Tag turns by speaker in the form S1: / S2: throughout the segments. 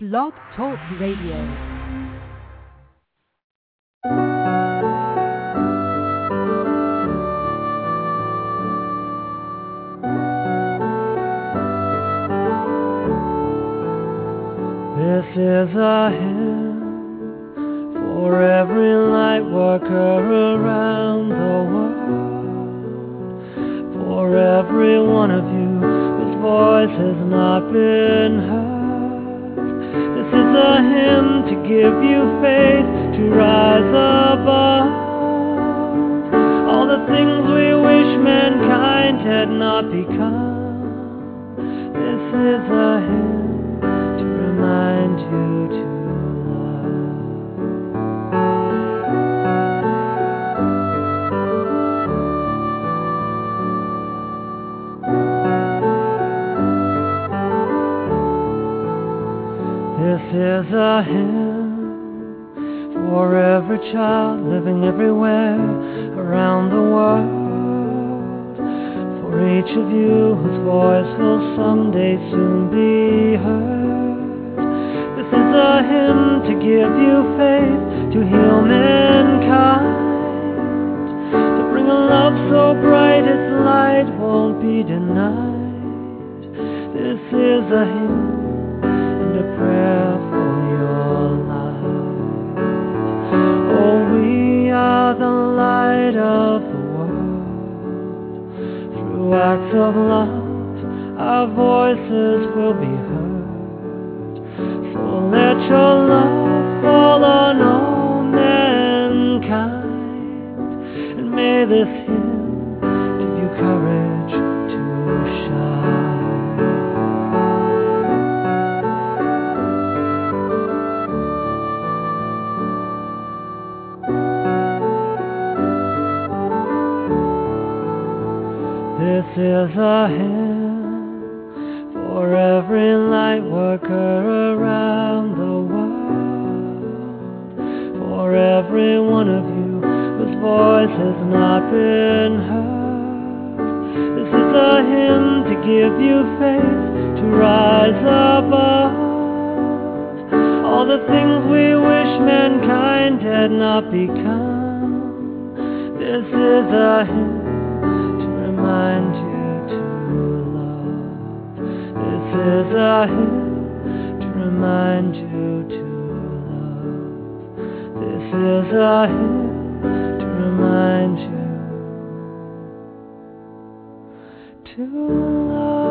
S1: Blog Talk Radio.
S2: This is a hymn for every light worker around the world, for every one of you whose voice has not been heard. This is a hymn to give you faith to rise above all the things we wish mankind had not become. This is a hymn to remind you to love. This is a hymn for every child living everywhere around the world, for each of you whose voice will someday soon be heard. This is a hymn to give you faith to heal mankind, to bring a love so bright its light won't be denied. This is a hymn and a prayer for your life. Oh, we are the light of the world. Through acts of love, our voices will be heard. So let your love fall on all mankind, and may this hymn give you courage to shine. This is a hymn for every light worker around the world, for every one of you whose voice has not been heard. This is a hymn to give you faith to rise above all the things we wish mankind had not become. This is a hymn remind you to love. This is a hymn to remind you to love. This is a hymn to remind you to love.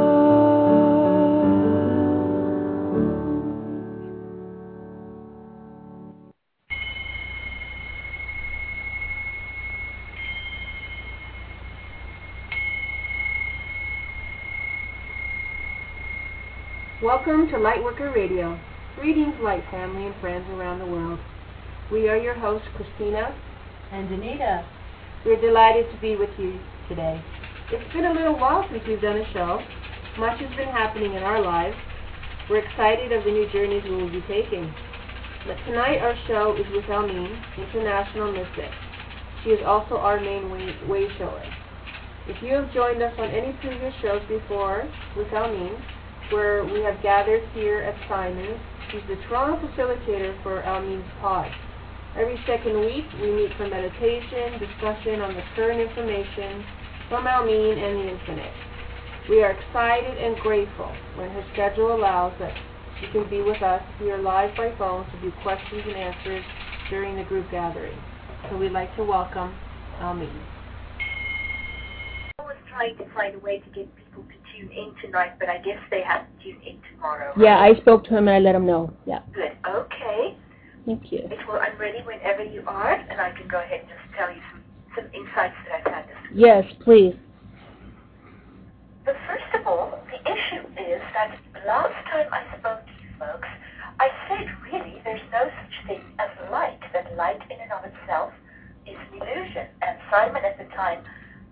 S3: Welcome to Lightworker Radio. Greetings, Light family and friends around the world. We are your hosts, Christina
S4: and Anita.
S3: We're delighted to be with you today. It's been a little while since we've done a show. Much has been happening in our lives. We're excited of the new journeys we will be taking. But tonight our show is with Almeen, International Mystic. She is also our main way shower. If you have joined us on any previous shows before with Almeen, where we have gathered here at Simon's, she's the Toronto facilitator for Almeen's Pod. Every second week, we meet for meditation, discussion on the current information from Almeen and the Infinite. We are excited and grateful when her schedule allows that she can be with us here live by phone to do questions and answers during the group gathering. So we'd like to welcome Almeen.
S5: I was trying to find a way to get people to tune in tonight, but I guess they have to tune in tomorrow.
S4: Yeah, I spoke to him and I let him know. Yeah.
S5: Good. Okay.
S4: Thank you.
S5: Well, I'm ready whenever you are, and I can go ahead and just tell you some insights that I've had this week.
S4: Yes, please.
S5: But first of all, the issue is that last time I spoke to you folks, I said really there's no such thing as light, that light in and of itself is an illusion. And Simon at the time,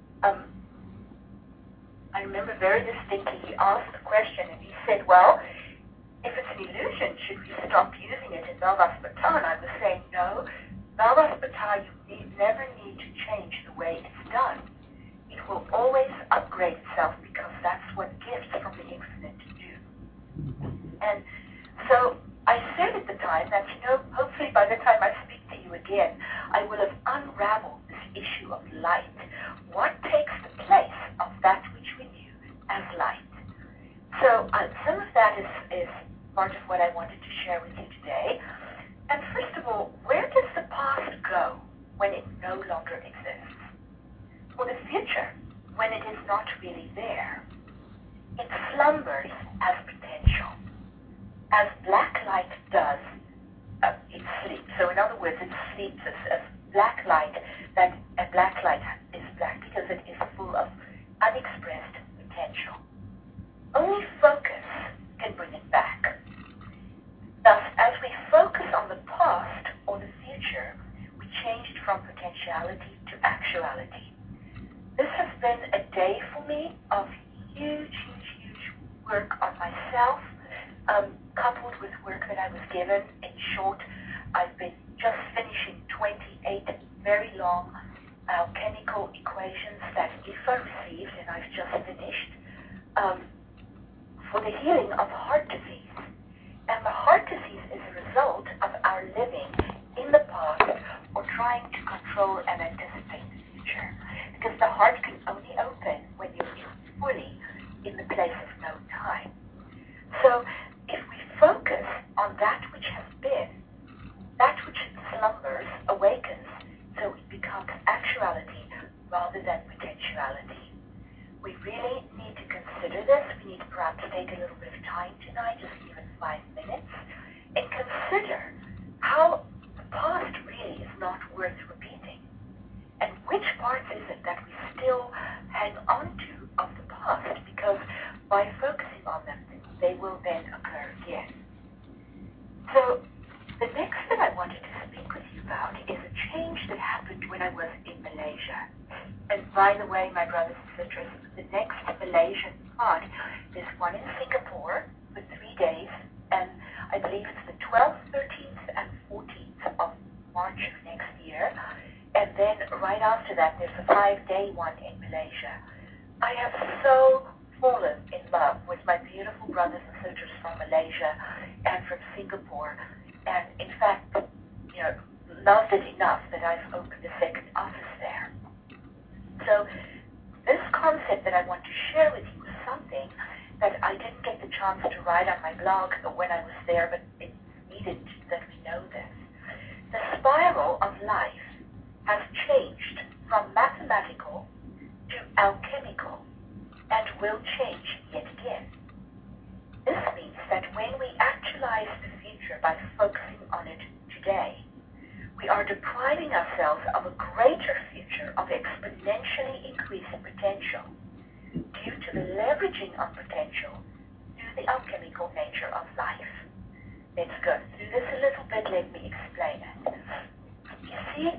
S5: I remember very distinctly, he asked the question and he said, well, if it's an illusion, should we stop using it in Malvas Bata? And I was saying, no, Malvas Bata, you never need to change the way it's done. It will always upgrade itself because that's what gifts from the Infinite do. And so I part of what I wanted to share with you today. And first of all, where does the past go when it no longer exists? Well, the future, when it is not really there, it slumbers as potential, as black light does. It sleeps. So in other words, it sleeps as black light. That a black light is black because it is full of unexpressed potential. Only focus can bring it back. Thus, as we focus on the past or the future, we changed from potentiality to actuality. This has been a day for me of huge work on myself, coupled with work that I was given. In short, I've been just finishing 28 very long chemical equations that IFA received, and I've just finished, for the healing of heart disease. And the heart disease is a result of our living in the past or trying to control and anticipate the future. Because the heart can only open when you're fully in the place of no time. So if we focus on that which has been, that which slumbers awakens, so it becomes actuality rather than potentiality. We really need to consider this. We need to perhaps take a little bit of time tonight, just even 5 minutes, and consider how the past really is not worth repeating. And which parts is it that we still hang on to of the past, because by focusing on them, they will then occur again. So the next that I wanted to speak with you about is a change that happened when I was in Malaysia. And by the way, my brothers and sisters, the next Malaysian part is one in Singapore for 3 days, and I believe it's the 12th, 13th, and 14th of March of next year. And then right after that, there's a 5-day one in Malaysia. I have so fallen in love with my beautiful brothers and sisters from Malaysia and from Singapore. And in fact, loved it enough that I've opened a second office there. So this concept that I want to share with you is something that I didn't get the chance to write on my blog when I was there, but it's needed that we know this. The spiral of life has changed from mathematical to alchemical and will change yet again. This means that when we actualize the future by focusing on it today, we are depriving ourselves of a greater future of exponentially increasing potential due to the leveraging of potential through the alchemical nature of life. Let's go through this a little bit. Let me explain it. You see,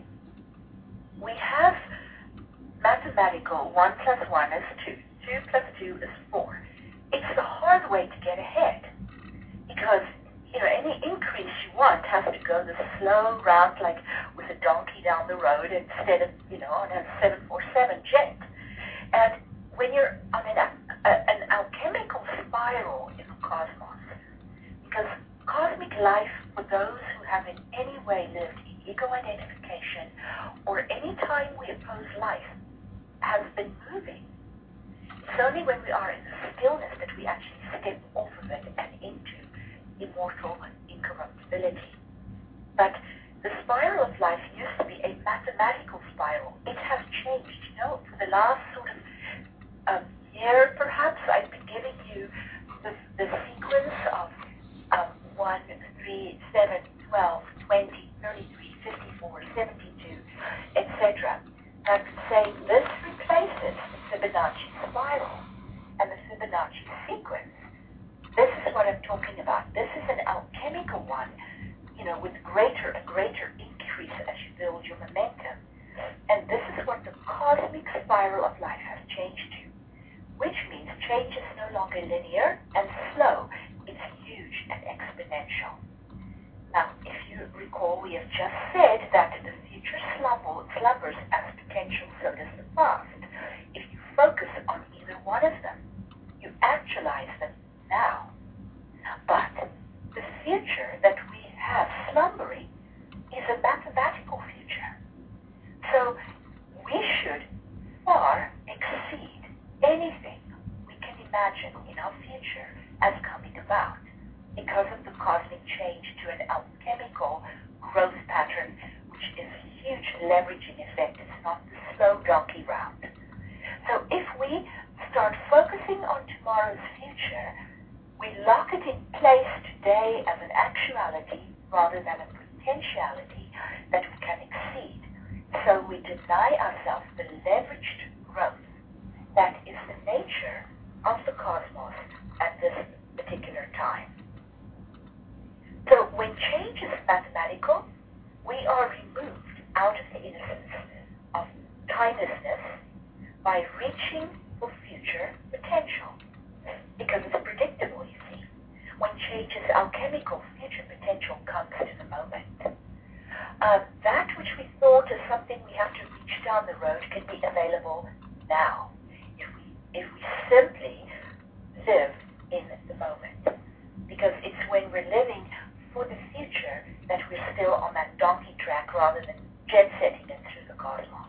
S5: we have mathematical 1 plus 1 is 2. 2 plus 2 is 4. It's the hard way to get ahead because any increase you want has to go the slow route, like with a donkey down the road instead of, on a 747 jet. And when you're on an alchemical spiral in the cosmos, because cosmic life, for those who have in any way lived in ego identification or any time we oppose life, has been moving. It's only when we are in the stillness that we actually step off of it and into immortal incorruptibility. But the spiral of life used to be a mathematical spiral. It has changed. For the last sort of year, perhaps, I've been giving you the sequence of 1, 3, 7, 12, 20, 33, 54, 72, etc. I've been saying this replaces the Fibonacci spiral and the Fibonacci sequence. This is what I'm talking about. This is an alchemical one, with a greater increase as you build your momentum. And this is what the cosmic spiral of life has changed to, which means change is no longer linear and slow. It's huge and exponential. Now, if you recall, we have just said that the future slumbers as potential, so does the past. If you focus on either one of them, you actualize them now. But the future that we have slumbering is a mathematical future. So we should far exceed anything we can imagine in our future as coming about, because because of the cosmic change to an alchemical growth pattern, which is a huge leveraging effect. It's not the slow donkey round. So if we start focusing on tomorrow's future, we lock it in place today as an actuality rather than a potentiality that we can exceed. So we deny ourselves the leveraged growth that is the nature of the cosmos at this particular time. So when change is mathematical, we are removed out of the innocence of timelessness by reaching for future potential. Because it's predictable, you see. When change is alchemical, future potential comes to the moment. That which we thought is something we have to reach down the road can be available now if we simply live in the moment. Because it's when we're living for the future that we're still on that donkey track rather than jet-setting it through the cosmos.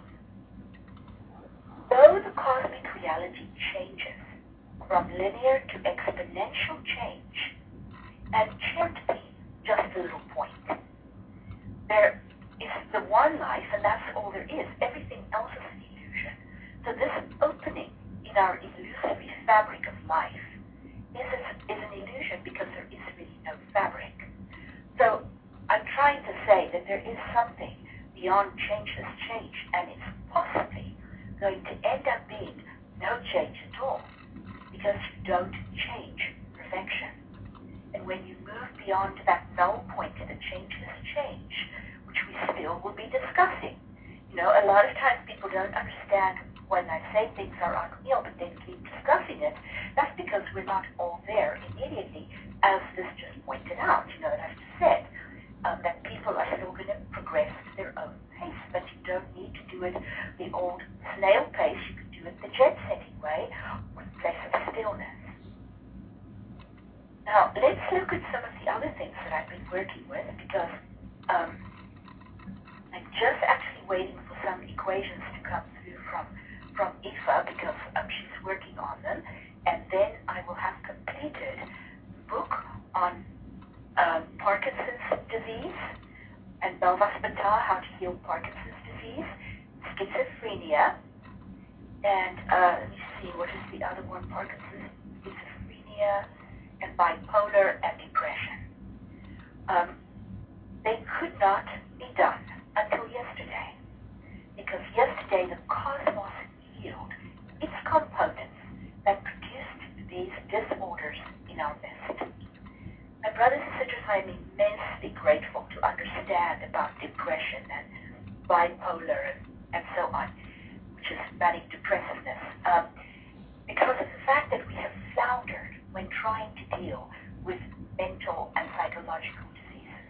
S5: Though the cosmic reality changes from linear to exponential change, and can't be just a little point. There is the one life, and that's all there is. Everything else is an illusion. So this opening in our illusory fabric of life is an illusion because there is really no fabric. So I'm trying to say that there is something beyond changeless change, and it's possibly going to end up being no change at all, because you don't change perfection. And when you move beyond that null point to the changeless change, which we still will be discussing. You know, a lot of times people don't understand when I say things are unreal, but they keep discussing it. That's because we're not all there immediately, as this just pointed out. You know, and I've just said that people are still going to progress at their own pace, but you don't need to do it the old snail pace. You can do it the jet-setting way, with a place of stillness. Now, let's look at some of the other things that I've been working with, because I'm just actually waiting for some equations to come through from Aoife, because she's working on them, and then I will have completed the book on Parkinson's disease and Belvas-Batar, how to heal Parkinson's disease, schizophrenia, and let me see, what is the other one? Parkinson's, schizophrenia, and bipolar and depression. They could not be done until yesterday, because yesterday the cosmos healed its components that produced these disorders in our midst. My brothers and sisters, I am immensely grateful to understand about depression and bipolar and so on, which is manic depressiveness, because of the fact that we have floundered when trying to deal with mental and psychological diseases.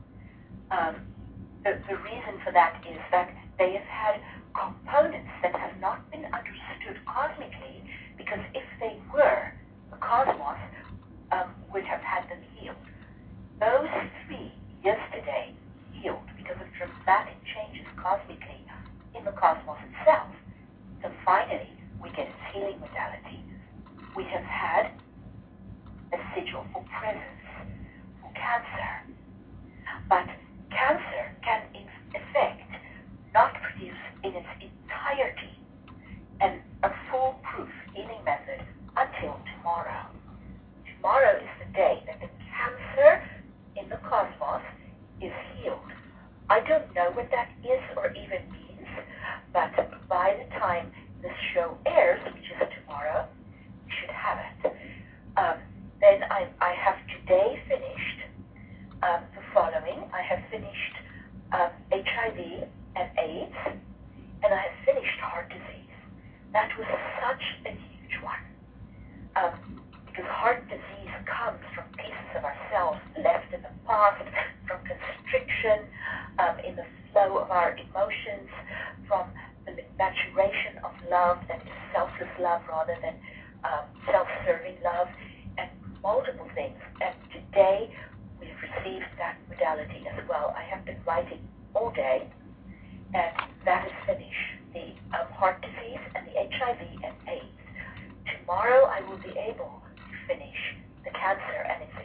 S5: The reason for that is that they have had components that have not been understood cosmically, because if they were, the cosmos would have had them healed. Those three yesterday healed because of dramatic changes cosmically in the cosmos itself. So finally, we get its healing modality. We have had a sigil for presence for cancer. But cancer can, in effect, not produce in its entirety a foolproof healing method until tomorrow. Tomorrow is the day that the cancer in the cosmos is healed. I don't know what that is or even means, but by the time this show airs, which is tomorrow, we should have it. Then I have today finished the following. I have finished HIV and AIDS, and I have finished heart disease. That was such a huge one, because heart disease comes from pieces of ourselves left in the past, from constriction in the flow of our emotions, from the maturation of love that is selfless love rather than self-serving love, and multiple things. And today we've received that modality as well. I have been writing all day, and that is finished. The heart disease and the HIV and AIDS. Tomorrow I will be able to finish the cancer, and it's a huge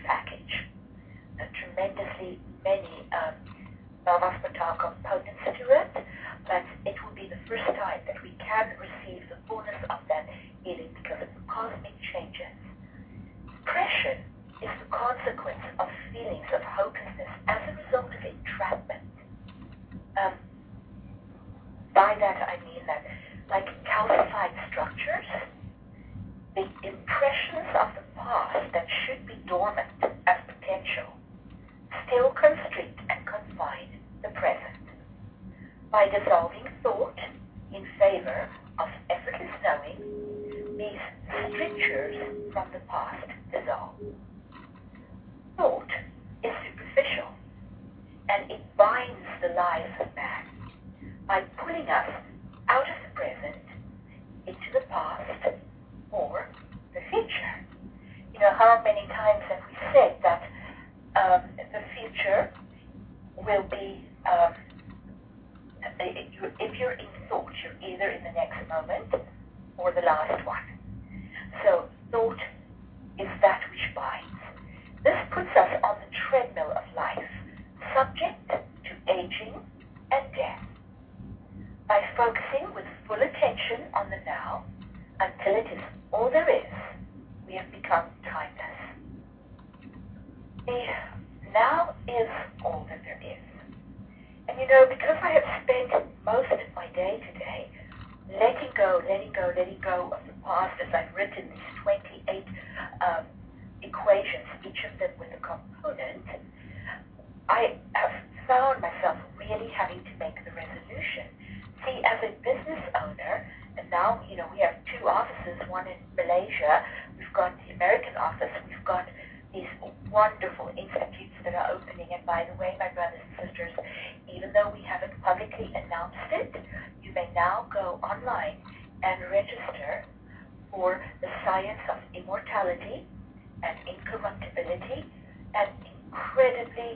S5: package. Tremendously many Bhavaspatar components to it, but it will be the first time that we can receive the fullness of that healing because of the cosmic changes. Depression is the consequence of feelings of hopelessness as a result of entrapment. By that I mean that, like calcified structures, the impressions of the past that should be dormant as potential still constrict and confine the present. By dissolving thought in favor of effortless knowing, these strictures from the past dissolve. Thought is superficial, and it binds the lives of man by pulling us out of the present into the past or the future. You know, how many times have we said that the future will be, if you're in thought, you're either in the next moment or the last one. So thought is that which binds. This puts us on the treadmill of life, subject to aging and death. By focusing with full attention on the now, until it is all there is, we have become timeless. The now is all that there is. And you know, because I have spent most of my day today letting go of the past, as I've written these 28 equations, each of them with a component, I have found myself really having to make the resolution. See, as a business owner, and now, you know, we have two offices, one in Malaysia, we've got the American office, we've got these wonderful institutes that are opening, and by the way, my brothers and sisters, even though we haven't publicly announced it, you may now go online and register for the science of immortality and incorruptibility, and incredibly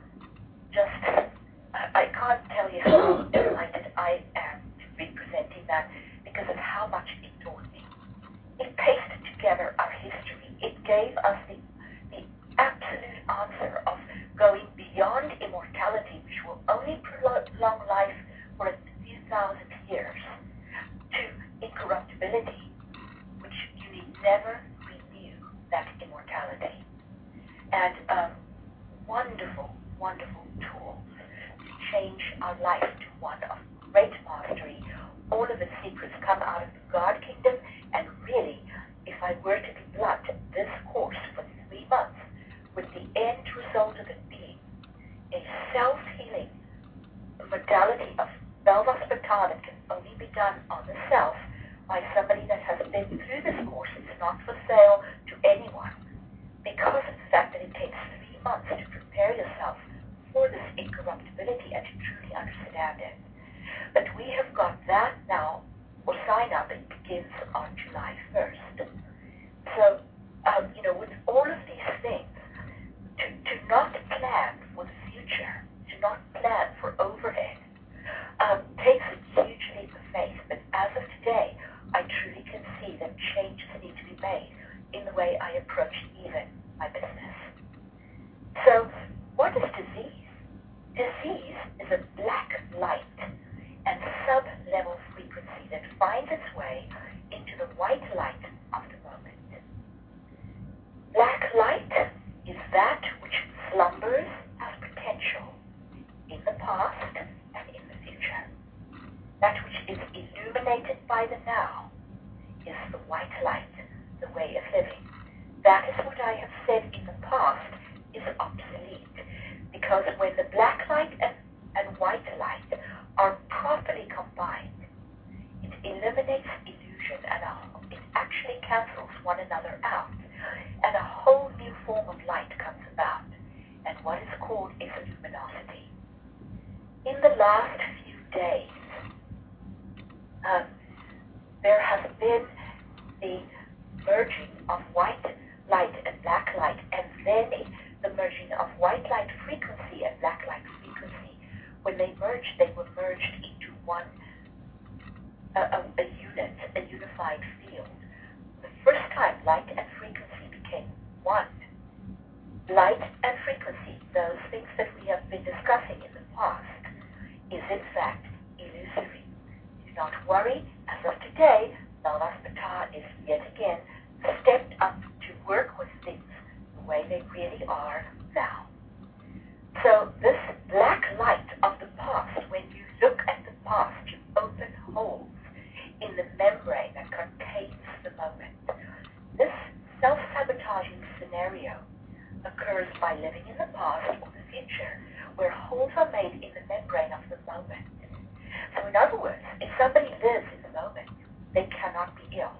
S5: just, I can't tell you how delighted I am to be presenting that because of how much it taught me. It pasted together our history. It gave us the absolute answer of going beyond immortality, which will only prolong life for a few thousand years, to incorruptibility, which you need never renew that immortality. And wonderful, wonderful tools to change our life to one of great mastery. All of the secrets come out of the God Kingdom, and really, if I were to be blunt, this course for 3 months, with the end result of it being a self-healing modality of Bhavaspatar that can only be done on the self by somebody that has been through this course. It's not for sale to anyone, because of the fact that it takes 3 months to prepare yourself for this incorruptibility and to truly understand it. But we have got that now, or sign up, it begins on July 1st. So, you know, with all of these things, to not plan for the future, to not plan for overhead, takes a huge leap of faith. But as of today, I truly can see that changes need to be made in the way I approach even my business. So, what is disease? Disease is a black light and sub-level frequency that finds its way into the white light of the moment. Black light is that which slumbers as potential in the past and in the future. That which is illuminated by the now is the white light, the way of living. That is what I have said in the past is obsolete, because when the black light and white light are properly combined, it eliminates illusion and it actually cancels one another out, and a whole new form of light comes about, and what is called is luminosity. In the last few days, there has been the merging of white light and black light, and then the merging of white light frequency and black light frequency. When they merged, they were merged into one, a unit, a unified field. The first time light and frequency became one, light and frequency, those things that we have been discussing in the past, is in fact illusory. Do not worry. As of today, Balvaspata is yet again stepped up to work with things the way they really are now. So this black light of the past, when you look at the past, you open holes in the membrane that contains the moment. This self-sabotaging scenario occurs by living in the past or the future, where holes are made in the membrane of the moment. So in other words, if somebody lives in the moment, they cannot be ill.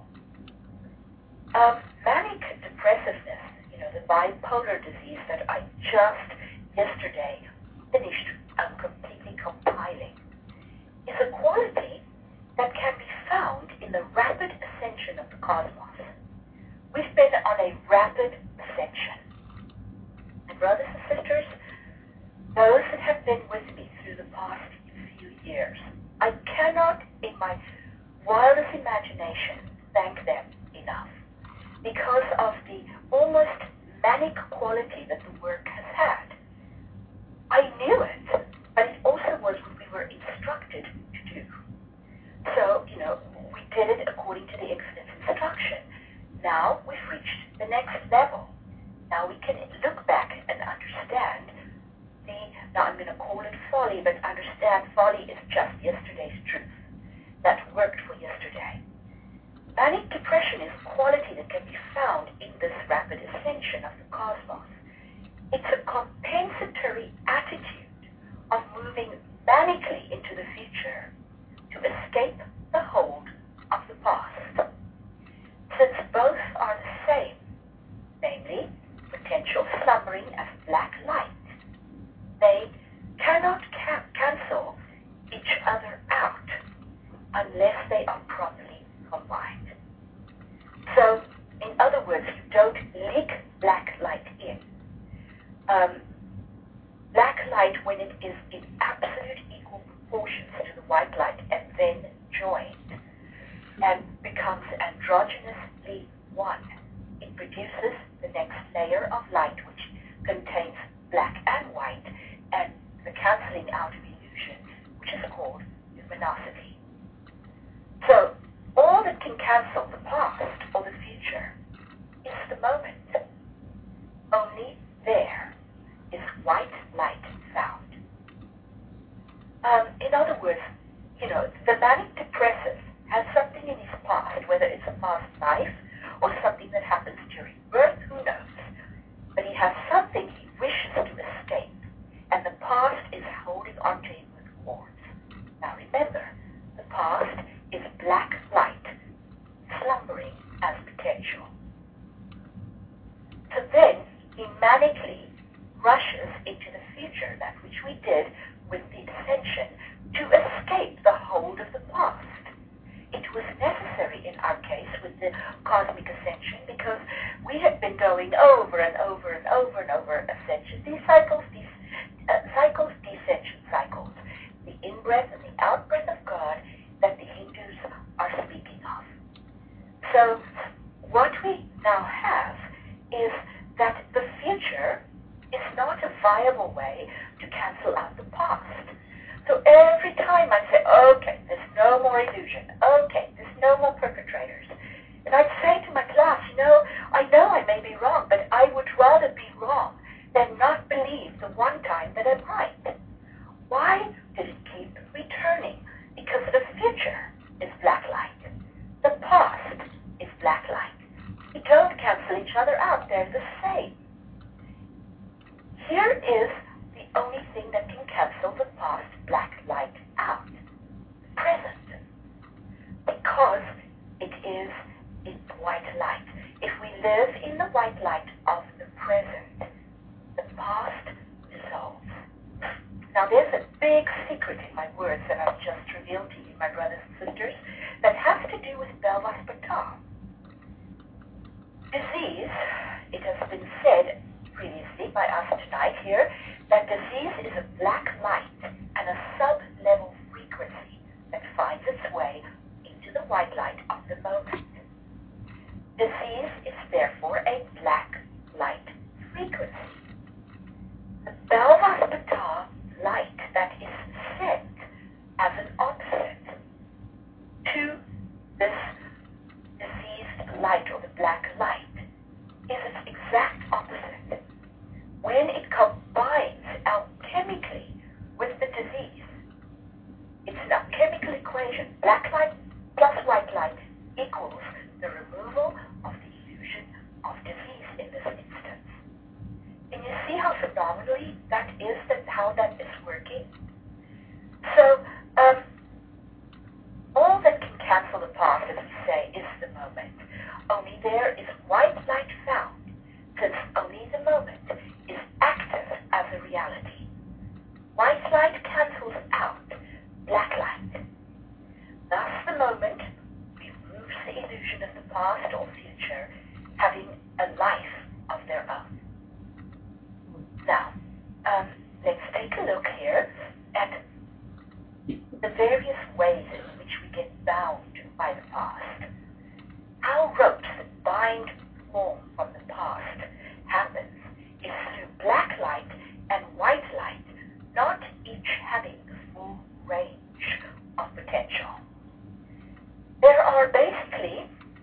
S5: Manic depressiveness, the bipolar disease that I just yesterday finished completely compiling, is a quality that can be found in the rapid ascension of the cosmos. We've been on a rapid ascension. And brothers and sisters, those that have been with me through the past few years, I cannot, in my wildest imagination, thank them enough because of the almost manic quality that the work has had. I knew it, but it also was what we were instructed to do. So, we did it according to the Infinite's instruction. Now we've reached the next level. Now we can look back and understand now I'm going to call it folly, but understand folly is just yesterday's truth. That worked for yesterday. Manic depression is a quality that can be found in this rapid ascension of the cosmos. It's a compensatory attitude of moving manically into the future to escape the hold of the past. Since both are the same, namely potential slumbering as black light, they cannot cancel each other out unless they are properly combined. So, in other words, you don't leak black light in. Black light, when it is in absolute equal proportions to the white light and then joined and becomes androgynously one, it produces the next layer of light which contains black and white and the cancelling out of illusion, which is called luminosity. So, all that can cancel the past or the future is the moment. Only there is white light found. In other words, the manic depressive has something in his past, whether it's a past life or something that happens during birth, who knows. But he has something he wishes to escape, and the past is holding onto him with cords. Now remember, the past is black light, slumbering as potential. So then, he manically rushes into the future, that which we did with the ascension, to escape the hold of the past. It was necessary in our case with the cosmic ascension because we had been going over and over and over and over ascension, these cycles, descension cycles, the in-breath and the out-breath of God that the Hindus are speaking of. So what we now have is that the future is not a viable way to cancel out the past. So every time I say, okay, there's no more illusion, okay, there's no more perpetrators, and I'd say to my class, I know I may be wrong, but I would rather be wrong than not believe the one time that I'm right. Why did it keep returning? Because the future is black light. The past is black light. They don't cancel each other out. They're the same. Here is the only thing that can cancel the past black light out. The present. Because it is in white light. If we live in the white light of the present, the past dissolves. Now there's a big secret in my words that I've just revealed to you, my brothers and sisters, that has to do with Balvaspata. Disease, it has been said previously by us tonight here, that disease is a black light and a sub-level frequency that finds its way into the white light of the moment. Disease is therefore a black light frequency. that is how that is working. So, all that can cancel the past, as we say, is the moment. Only there is white light found, since only the moment is active as a reality. White light cancels out black light. Thus, the moment removes the illusion of the past or future having a life of their own. Now, let's take a look here at the various ways in which we get bound by the past. How ropes that bind home from the past happens is through black light and white light, not each having the full range of potential. There are basically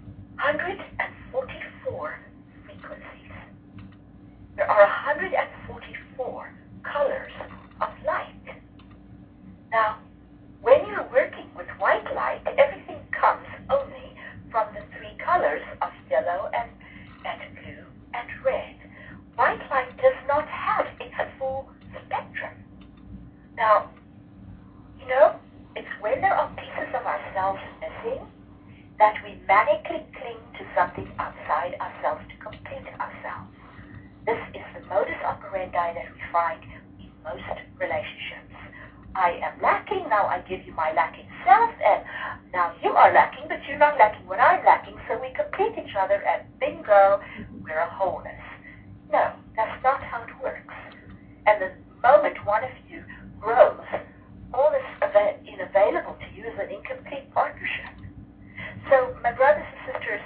S5: 144 frequencies. There are 144 colors of light. Now, when you're working with white light, everything comes only from the three colors of yellow and blue and red. White light does not have its full spectrum. Now, it's when there are pieces of ourselves missing that we manically cling to something outside ourselves to complete ourselves. This is the modus operandi that we find in most relationships. I am lacking, now I give you my lacking self, and now you are lacking, but you're not lacking what I'm lacking, so we complete each other, and bingo, we're a wholeness. No, that's not how it works. And the moment one of you grows, all this available to you is an incomplete partnership. So, my brothers and sisters,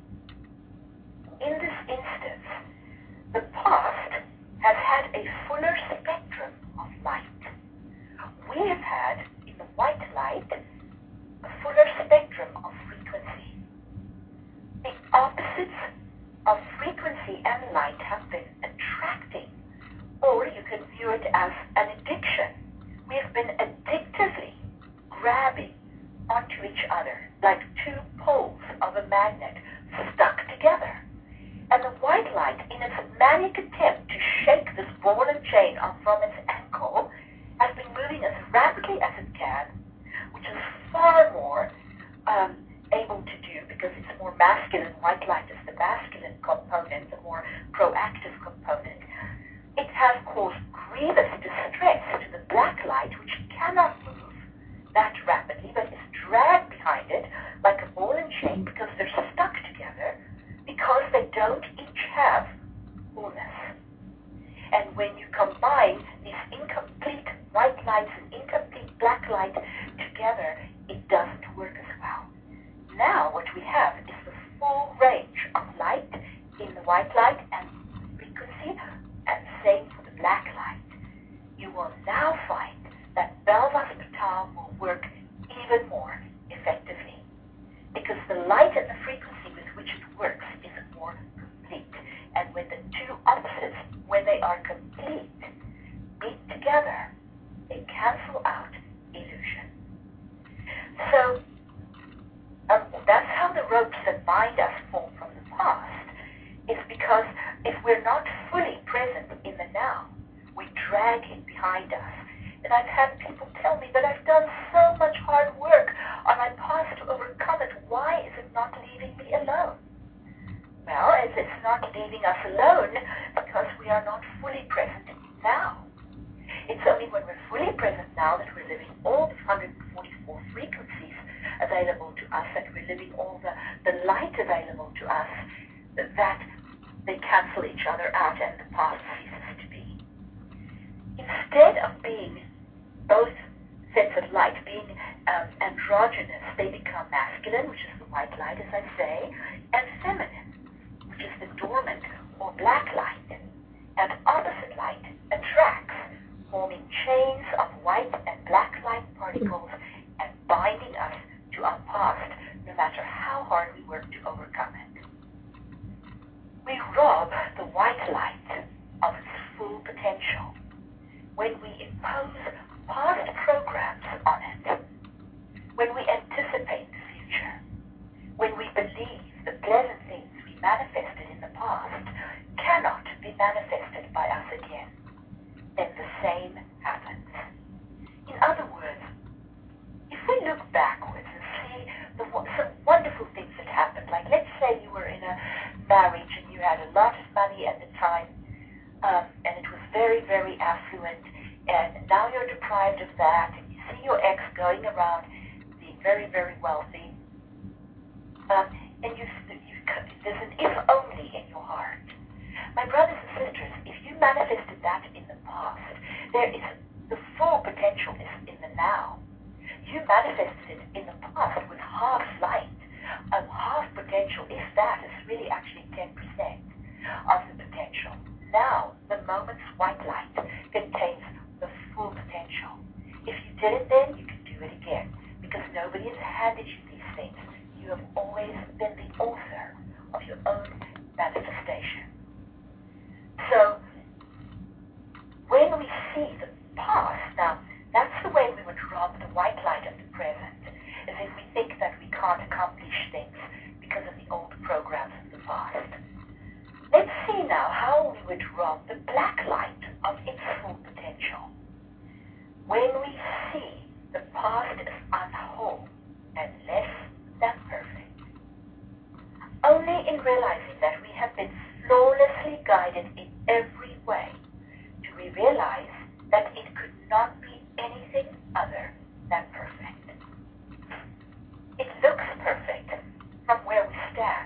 S5: in this instance, the past has had a fuller spectrum of light. We have had, in the white light, a fuller spectrum of frequency. The opposites of frequency and light have been attracting, or you can view it as an addiction. We have been addictively grabbing onto each other like two poles of a magnet stuck together. And the white light, in its manic attempt to shake this ball and chain off from its ankle, has been moving as rapidly as it can, which is far more able to do because it's more masculine. White light is the masculine component, the more proactive component. It has caused grievous distress to the black light, which cannot move that rapidly, but is dragged behind it like a ball and chain because they're stuck together, because they don't each have wholeness. And when you combine these incomplete white lights and incomplete black light together, it doesn't work as well. Now what we have is the full range of light in the white light and frequency, and same for the black light. You will now find that Belva's Patal will work even more effectively, because the light and the frequency with which it works is more complete. And when the two opposites, when they are complete, meet together, they cancel out illusion. So, that's how the ropes that bind us fall from the past, is because if we're not fully present in the now, we drag it behind us. And I've had people tell me that I've done so much hard work on my past to overcome it. Why is it not leaving me alone? Well, as it's not leaving us alone because we are not fully present now. It's only when we're fully present now that we're living all the 144 frequencies available to us, that we're living all the light available to us, that they cancel each other out and the past ceases to be. Instead of being both sets of light, being androgynous, they become masculine, which is the white light, as I say, and feminine, which is the dormant or black light. And opposite light attracts, forming chains of white and black light particles and binding us to our past, no matter how hard we work to overcome it. We rob the white light of its full potential when we impose past programs on it, when we anticipate the future, when we believe the pleasant things we manifested in the past cannot be manifested by us again. Then affluent, and now you're deprived of that, and you see your ex going around being very, very wealthy, and there's an if only in your heart. My brothers and sisters, if you manifested that in the past, the full potential is in the now. You manifested it in the past with half light, half potential, if that is really actually 10% of the potential. Now, the moment's white light contains the full potential. If you did it then, you can do it again, because nobody has handed you these things. You have always been the author of your own manifestation. So, when we see the past, now, that's the way we would rob the white light of the present, is if we think that we can't accomplish things because of the old programs of the past. Let's see now how we would rob the black light of its full potential. When we see the past as unwhole and less than perfect, only in realizing that we have been flawlessly guided in every way do we realize that it could not be anything other than perfect. It looks perfect from where we stand.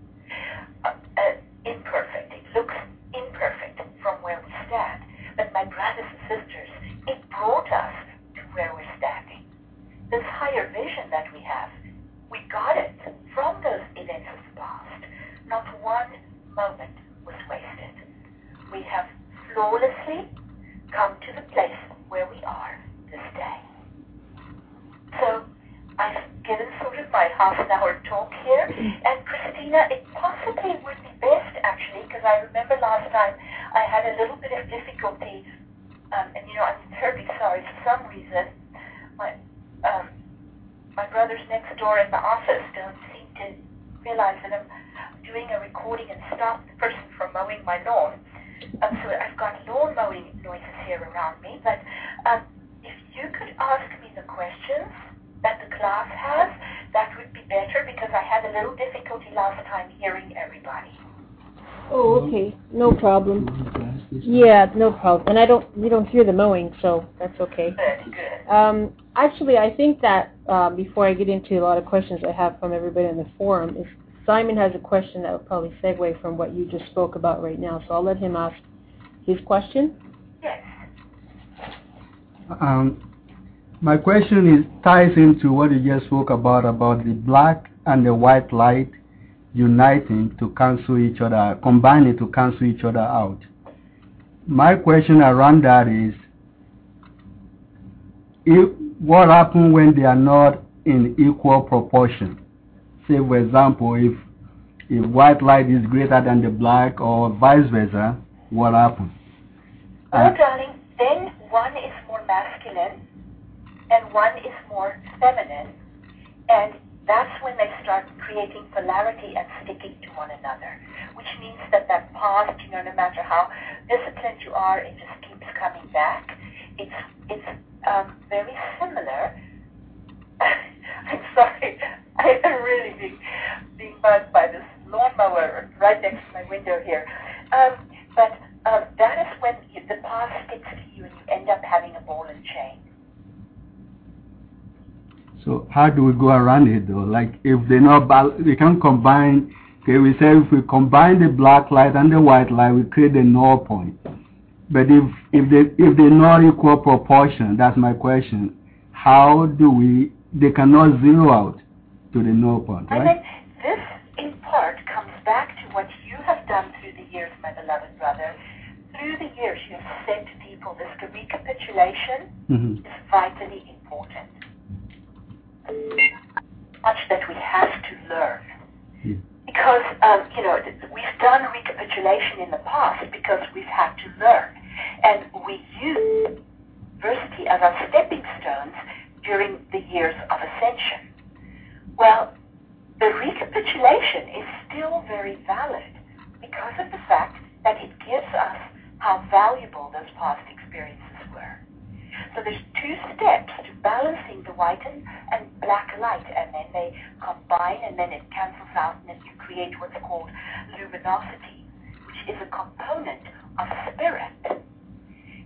S5: Imperfect. It looks imperfect from where we stand. But my brothers and sisters, it brought us to where we're standing. This higher vision that we have, we got it from those events of the past. Not one moment was wasted. We have flawlessly come to the place where we are this day. So, I've given sort of my half-an-hour talk here, and Christina, it possibly would be best, actually, because I remember last time I had a little bit of difficulty, and I'm terribly sorry. For some reason, my brothers next door in the office don't seem to realize that I'm doing a recording and stop the person from mowing my lawn. So I've got lawn mowing noises here around me, but if you could ask me the questions that the class has, that would be better, because I had a little difficulty last time hearing everybody.
S4: Oh, okay. No problem. Yeah, no problem. And we don't hear the mowing, so that's okay.
S5: Good.
S4: Actually, I think that before I get into a lot of questions I have from everybody in the forum, is Simon has a question that will probably segue from what you just spoke about right now, so I'll let him ask his question.
S5: Yes.
S1: My question ties into what you just spoke about the black and the white light uniting to cancel each other, combining to cancel each other out. My question around that is, what happens when they are not in equal proportion? Say, for example, if white light is greater than the black, or vice versa, what happens?
S5: Well, darling, then one is more masculine and one is more feminine, and that's when they start creating polarity and sticking to one another, which means that past, no matter how disciplined you are, it just keeps coming back. It's very similar. I'm sorry, I am really being bugged by this lawnmower right next to my window here. But that is when the past sticks to you and you end up having a ball and chain.
S1: So how do we go around it though? Like if they can combine. Okay, we say if we combine the black light and the white light, we create a null point. But if they're not equal proportion, that's my question. How do they cannot zero out to the null point, right?
S5: And then this, in part, comes back to what you have done through the years, my beloved brother. Through the years, you have said to people this recapitulation is vitally important. Much that we have to learn.
S1: Yeah.
S5: Because, we've done recapitulation in the past because we've had to learn. And we use adversity as our stepping stones during the years of ascension. Well, the recapitulation is still very valid because of the fact that it gives us how valuable those past experiences were. So there's two steps to balancing the white and black light, and then they combine, and then it cancels out, and then you create what's called luminosity, which is a component of spirit.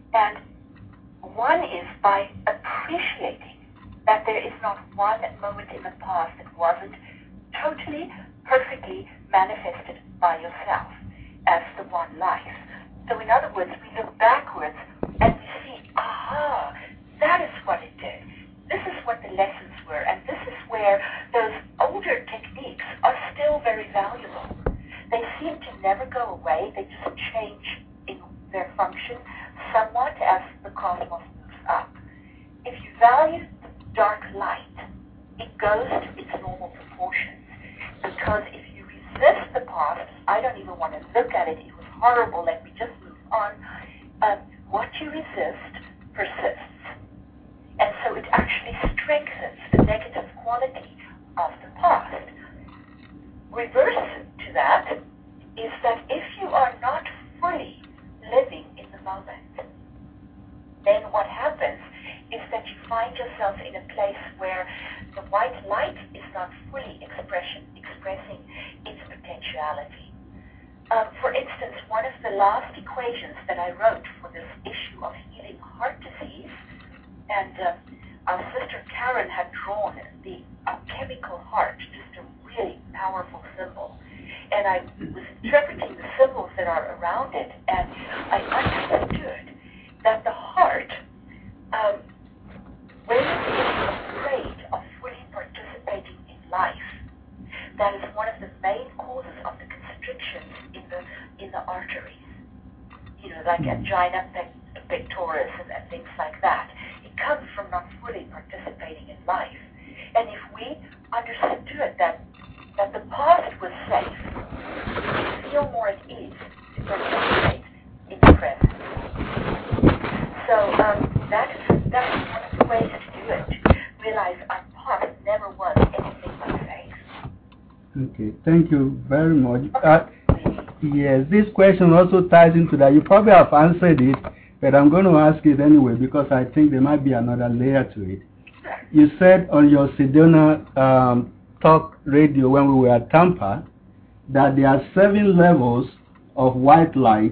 S5: And one is by appreciating that there is not one moment in the past that wasn't totally, perfectly manifested by yourself as the one life. So in other words, we look backwards and we see, aha, that is what it did. This is what the lessons were, and this is where those older techniques are still very valuable. They seem to never go away. They just change in their function somewhat as the cosmos moves up. If you value the dark light, it goes to its normal proportions. Because if you resist the past, I don't even want to look at it. It was horrible. Let me just move on. What you resist persists. And so it actually strengthens the negative quality of the past. Reverse to that is that if you are not fully living in the moment, then what happens is that you find yourself in a place where the white light is not fully expressing its potentiality. For instance, one of the last equations that I wrote for this issue of healing heart disease, and our sister Karen had drawn the alchemical heart, just a really powerful symbol. And I was interpreting the symbols that are around it, and I understood that the heart, when it is afraid of fully participating in life, that is one of the main causes of the constrictions in the arteries. You know, like angina pectoris and things like that. It comes from not fully participating in life. And if we understood that the past was safe, we would feel more at ease to participate in the present. So that's one of the ways to do it, to realize our past never was anything but safe.
S1: Okay, thank you very much. Yes, this question also ties into that. You probably have answered it, but I'm going to ask it anyway because I think there might be another layer to it. You said on your Sedona talk radio when we were at Tampa that there are 7 levels of white light,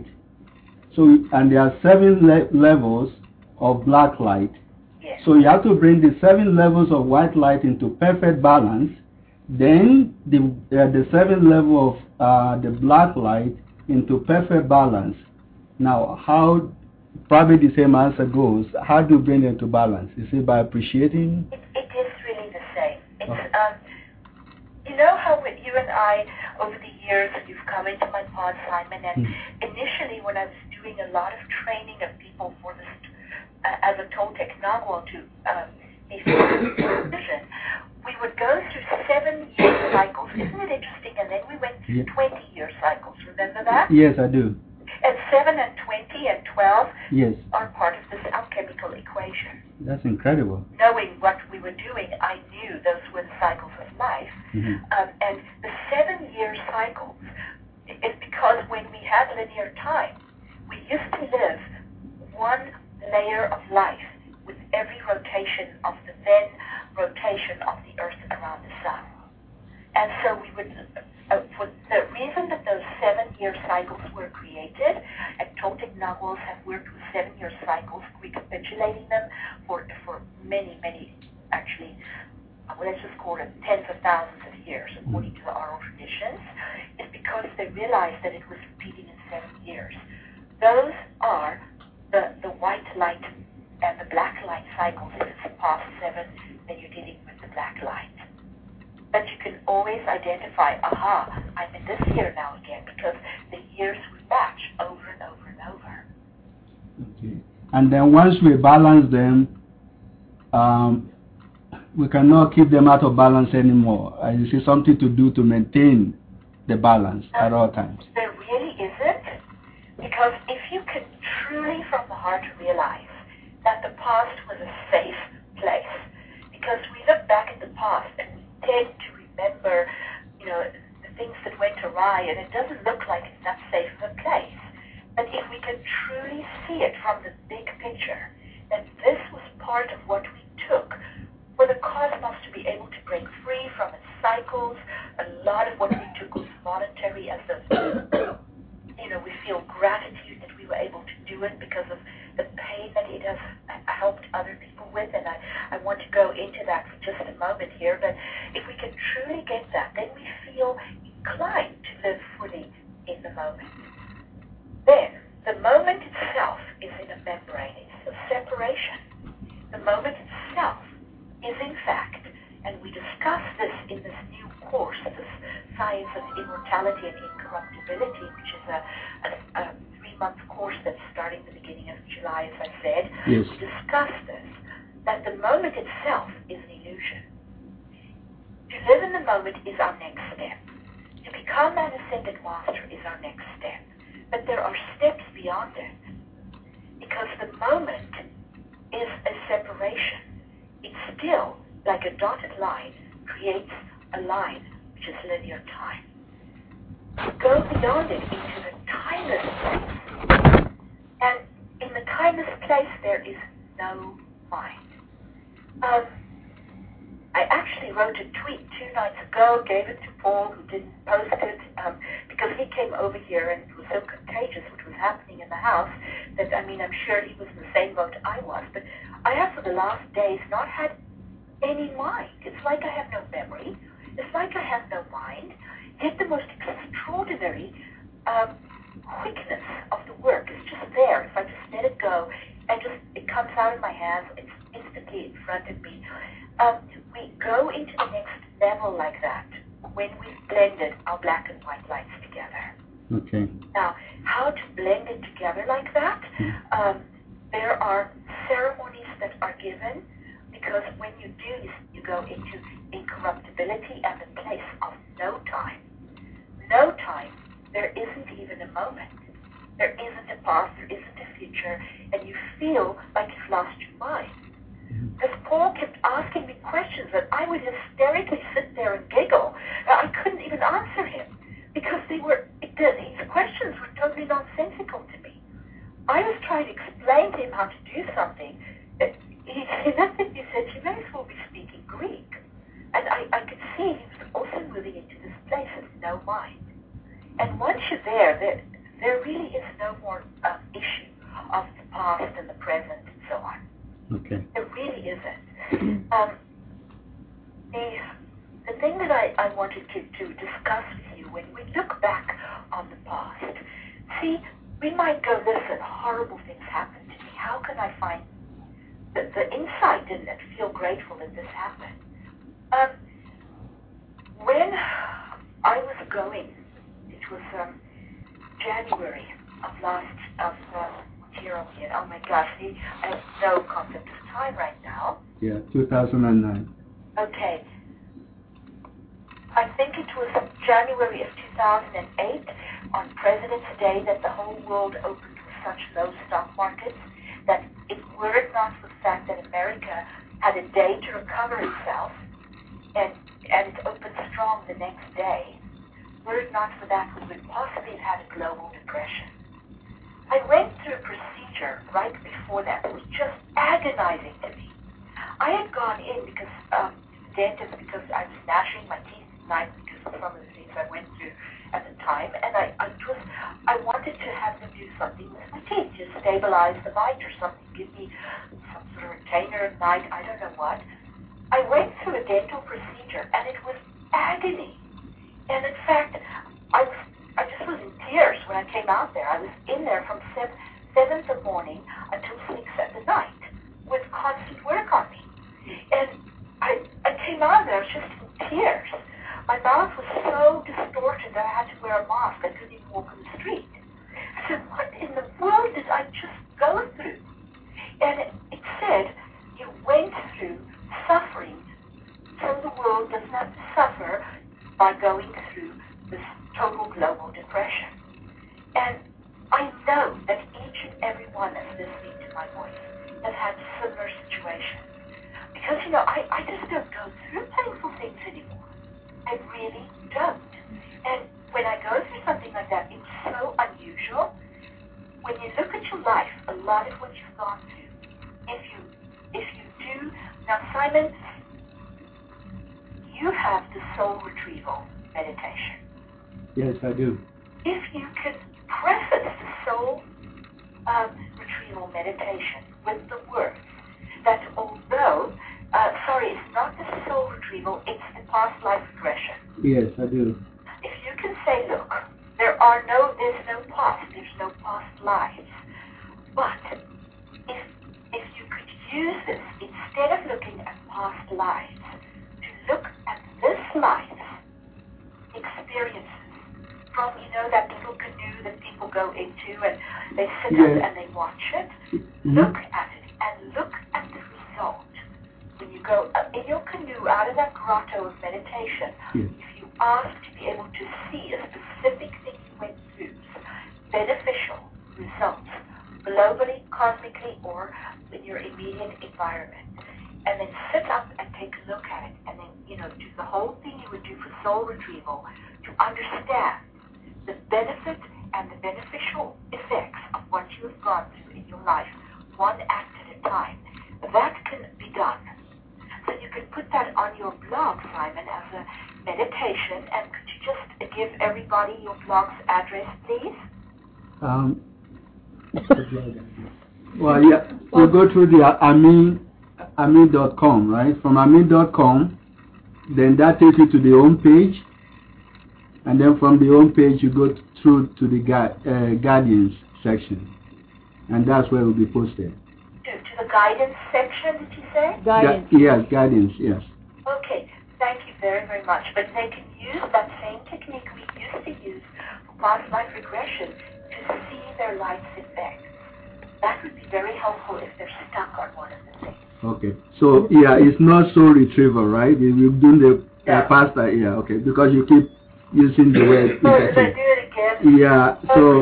S1: and there are 7 levels of black light.
S5: Yes.
S1: So you have to bring the 7 levels of white light into perfect balance, then the 7 level of the black light into perfect balance. Now, how, probably the same answer goes, how do you bring them to balance? Is it by appreciating?
S5: It is really the same. It's, you know how you and I, over the years, you've come into my pod, Simon, and initially when I was doing a lot of training of people for this, as a Toltec Nagwal to be vision, we would go through 7-year cycles. Isn't it interesting? And then we went through 20-year cycles. Remember that?
S1: Yes, I do.
S5: And 7 and 20 and 12
S1: yes.
S5: are part of this alchemical equation.
S1: That's incredible.
S5: Knowing what we were doing, I knew those were the cycles of life. And the 7-year cycles is because when we had linear time, we used to live one layer of life with every rotation of the then rotation of the Earth around the Sun. And so we would, for the reason that those 7-year cycles were created, and Toltec Nagwals have worked with 7-year cycles, recapitulating them for many, actually, let's just call it tens of thousands of years, according to the oral traditions, is because they realized that it was repeating in 7 years. Those are the white light and the black light cycles. If it's past 7, then you're dealing with the black light. But you can always identify, aha, I'm in this year now again, because the years would match over and over and over.
S1: Okay. And then once we balance them, we cannot keep them out of balance anymore. You see, something to do to maintain the balance at all times.
S5: There really isn't, because if you can truly from the heart realize that the past was a safe place, because we look back at the past and we tend to remember, the things that went awry, and it doesn't look like it's that safe of a place. But if we can truly see it from the big picture, that this was part of what we took for the cosmos to be able to break free from its cycles. A lot of what we took was voluntary, as though, we feel gratitude that we were able to do it because of the pain have helped other people with, and I want to go into that for just a moment here, but if we can truly get that, then we feel inclined to live fully in the moment. Then, the moment itself is in a membrane. It's a separation. The moment itself is in fact, and we discuss this in this new course, this Science of Immortality and Incorruptibility, which is a 3-month course that's starting the beginning of July, as I said.
S1: Yes.
S5: We discuss this, that the moment itself is an illusion. To live in the moment is our next step. To become an ascended master is our next step. But there are steps beyond it. Because the moment is a separation. It's still, like a dotted line, creates a line, which is linear time. To go beyond it into the timeless place. And in the timeless place, there is no mind. I actually wrote a tweet 2 nights ago, gave it to Paul, who didn't post it, because he came over here and it was so contagious what was happening in the house that, I'm sure he was in the same boat I was. But I have for the last days not had any mind. It's like I have no memory. It's like I have no mind. Yet the most extraordinary quickness of the work is just there. If I just let it go, and it comes out of my hands, it's instantly in front of me. We go into the next level like that when we've blended our black and white lights together.
S1: Okay.
S5: Now, how to blend it together like that? There are ceremonies that are given, because when you do, you go into incorruptibility and the place of no time. No time. There isn't even a moment. There isn't a past, there isn't a future, and you feel like you've lost your mind. Because Paul kept asking me questions that I would hysterically sit there and giggle. I couldn't even answer him because these questions were totally nonsensical to me. I was trying to explain to him how to do something. He looked at me and said, "You may as well be speaking Greek." And I could see he was also moving into this place of no mind. And once you're there really is no more issue of the past and the present and so on.
S1: Okay.
S5: There really isn't. The thing that I wanted to discuss with you, when we look back on the past, see, we might go, listen, horrible things happened to me. How can I find the insight in it, feel grateful that this happened? When I was going, it was January of what year are we in? Oh my gosh, I have no concept of time right now.
S1: Yeah, 2009.
S5: Okay. I think it was January of 2008, on President's Day, that the whole world opened with such low stock markets that if were it not for the fact that America had a day to recover itself and it opened strong the next day, were it not for that, we would possibly have had a global depression. I went through a procedure right before that. It was just agonizing to me. I had gone in because dentist, because I was gnashing my teeth at night because of some of the things I went through at the time, and I wanted to have them do something with my teeth to stabilize the bite or something, give me some sort of retainer at night, I don't know what. I went through a dental procedure, and it was agony. And in fact, I just was in tears when I came out there. I was in there from 7 in the morning until 6 at the night with constant work on me. And I came out of there just in tears. My mouth was so distorted that I had to wear a mask. I couldn't even walk on the street. I said, what in the world did I just go through? And it said, you went through suffering, so the world does not suffer by going through this total global depression. And I know that each and every one that's listening to my voice has had similar situations. Because, I just don't go through painful things anymore. I really don't. And when I go through something like that, it's so unusual. When you look at your life, a lot of what you've gone through, if you do, now Simon, you have the soul retrieval meditation.
S1: Yes, I do.
S5: If you could preface the soul retrieval meditation with the words that although, it's not the soul retrieval, it's the past life regression.
S1: Yes, I do.
S5: If you can say, look, there's no past, there's no past lives. But if you could use this, instead of looking at past lives, to look at this life's experiences from, that little canoe that people go into and they sit up and they watch it. Look at it and look at the result. When you go in your canoe out of that grotto of meditation, if you ask to be able to see a specific thing you went through, beneficial results, globally, cosmically, or in your immediate environment, and then sit up and take a look at it, and then, do the whole thing you would do for soul retrieval to understand the benefit and the beneficial effects of what you have gone through in your life, one act at a time. That can be done. So you can put that on your blog, Simon, as a meditation, and could you just give everybody your blog's address, please?
S1: Well, yeah, you go to the amin.com, right? From amin.com, then that takes you to the home page, and then from the home page you go through to the Guardians section, and that's where it will be posted.
S5: To the guidance section, did you say?
S4: Guidance.
S1: Yes, Guardians, yes.
S5: Okay, thank you very, very much. But they can use that same technique we used to use for past life regression to see their life's effects. That would be very helpful if they're stuck on one of the things.
S1: Okay, so it's not soul retrieval, right? You've done the past, okay, because you keep using the word.
S5: So should I do it again?
S1: Yeah, so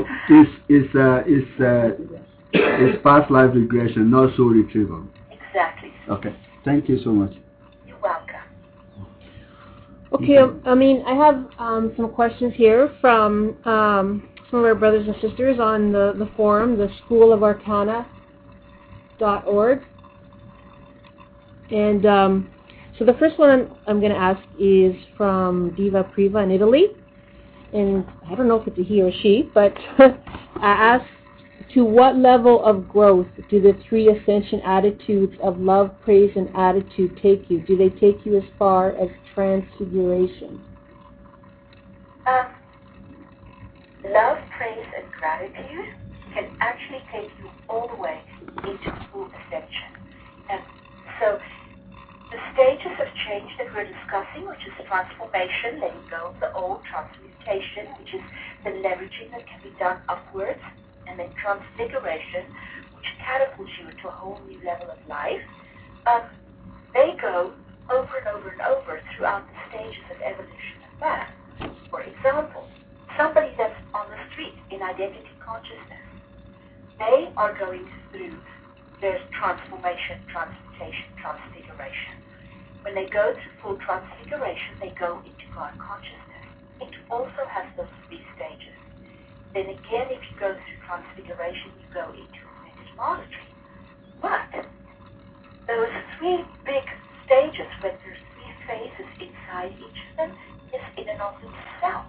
S1: it's past life regression, not soul retrieval.
S5: Exactly.
S1: Okay, thank you so much.
S5: You're welcome.
S4: Okay, I have some questions here from some of our brothers and sisters on the forum, the schoolofarcana.org. And so the first one I'm going to ask is from Diva Priva in Italy. And I don't know if it's a he or she, but I asked, to what level of growth do the three ascension attitudes of love, praise, and attitude take you? Do they take you as far as transfiguration?
S5: Love, praise, and gratitude can actually take you all the way into full ascension. And so the stages of change that we're discussing, which is transformation, letting go of the old, transmutation, which is the leveraging that can be done upwards, and then transfiguration, which catapults you into a whole new level of life, they go over and over and over throughout the stages of evolution of man. For example, somebody that's on the street in identity consciousness, they are going through their transformation, transmutation, transfiguration. When they go through full transfiguration, they go into God consciousness. It also has those three stages. Then again, if you go through transfiguration, you go into ascended mastery. But those three big stages, when there's three phases inside each of them, is in and of itself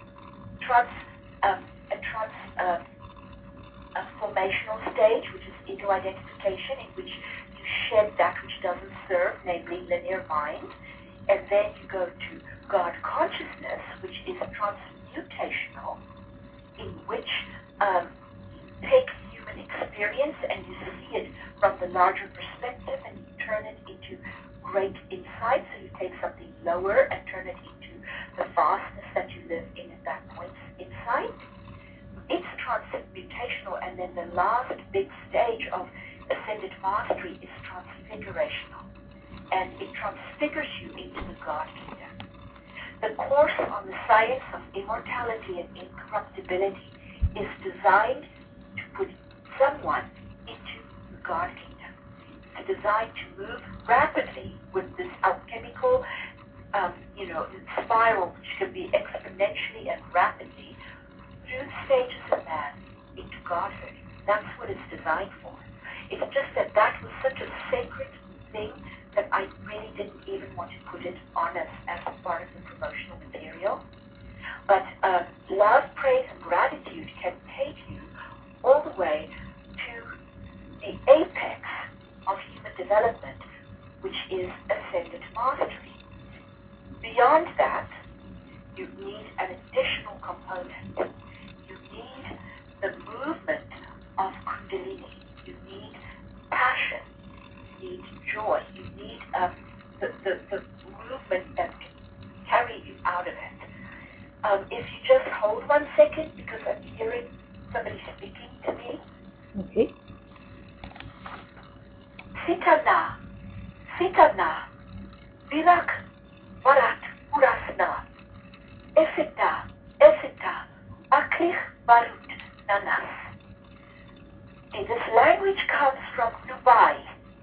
S5: a formational stage, which is ego identification, in which you shed that which doesn't serve, namely linear mind, and then you go to God consciousness, which is transmutational, in which you take human experience and you see it from the larger perspective and you turn it into great insight. So you take something lower and turn it into the vastness that you live in at that point inside. It's transmutational, and then the last big stage of ascended mastery is transfigurational, and it transfigures you into the God kingdom. The course on the science of immortality and incorruptibility is designed to put someone into the God kingdom. It's designed to move rapidly with this alchemical, spiral, which can be exponentially and rapidly through the stages of man into Godhood. That's what it's designed for. It's just that was such a sacred thing that I really didn't even want to put it on as part of the promotional material. But love, praise, and gratitude can take you all the way to the apex of human development, which is ascended mastery. Beyond that, you need an additional component. You need the movement of Kundalini. You need passion. You need joy. You need the movement that can carry you out of it. If you just hold 1 second, because I'm hearing somebody speaking to me.
S4: Okay.
S5: Sitana, Virak, Varat, Urasna, Esita, Aklich, Barut, Nanas. Okay, this language comes from Nubai.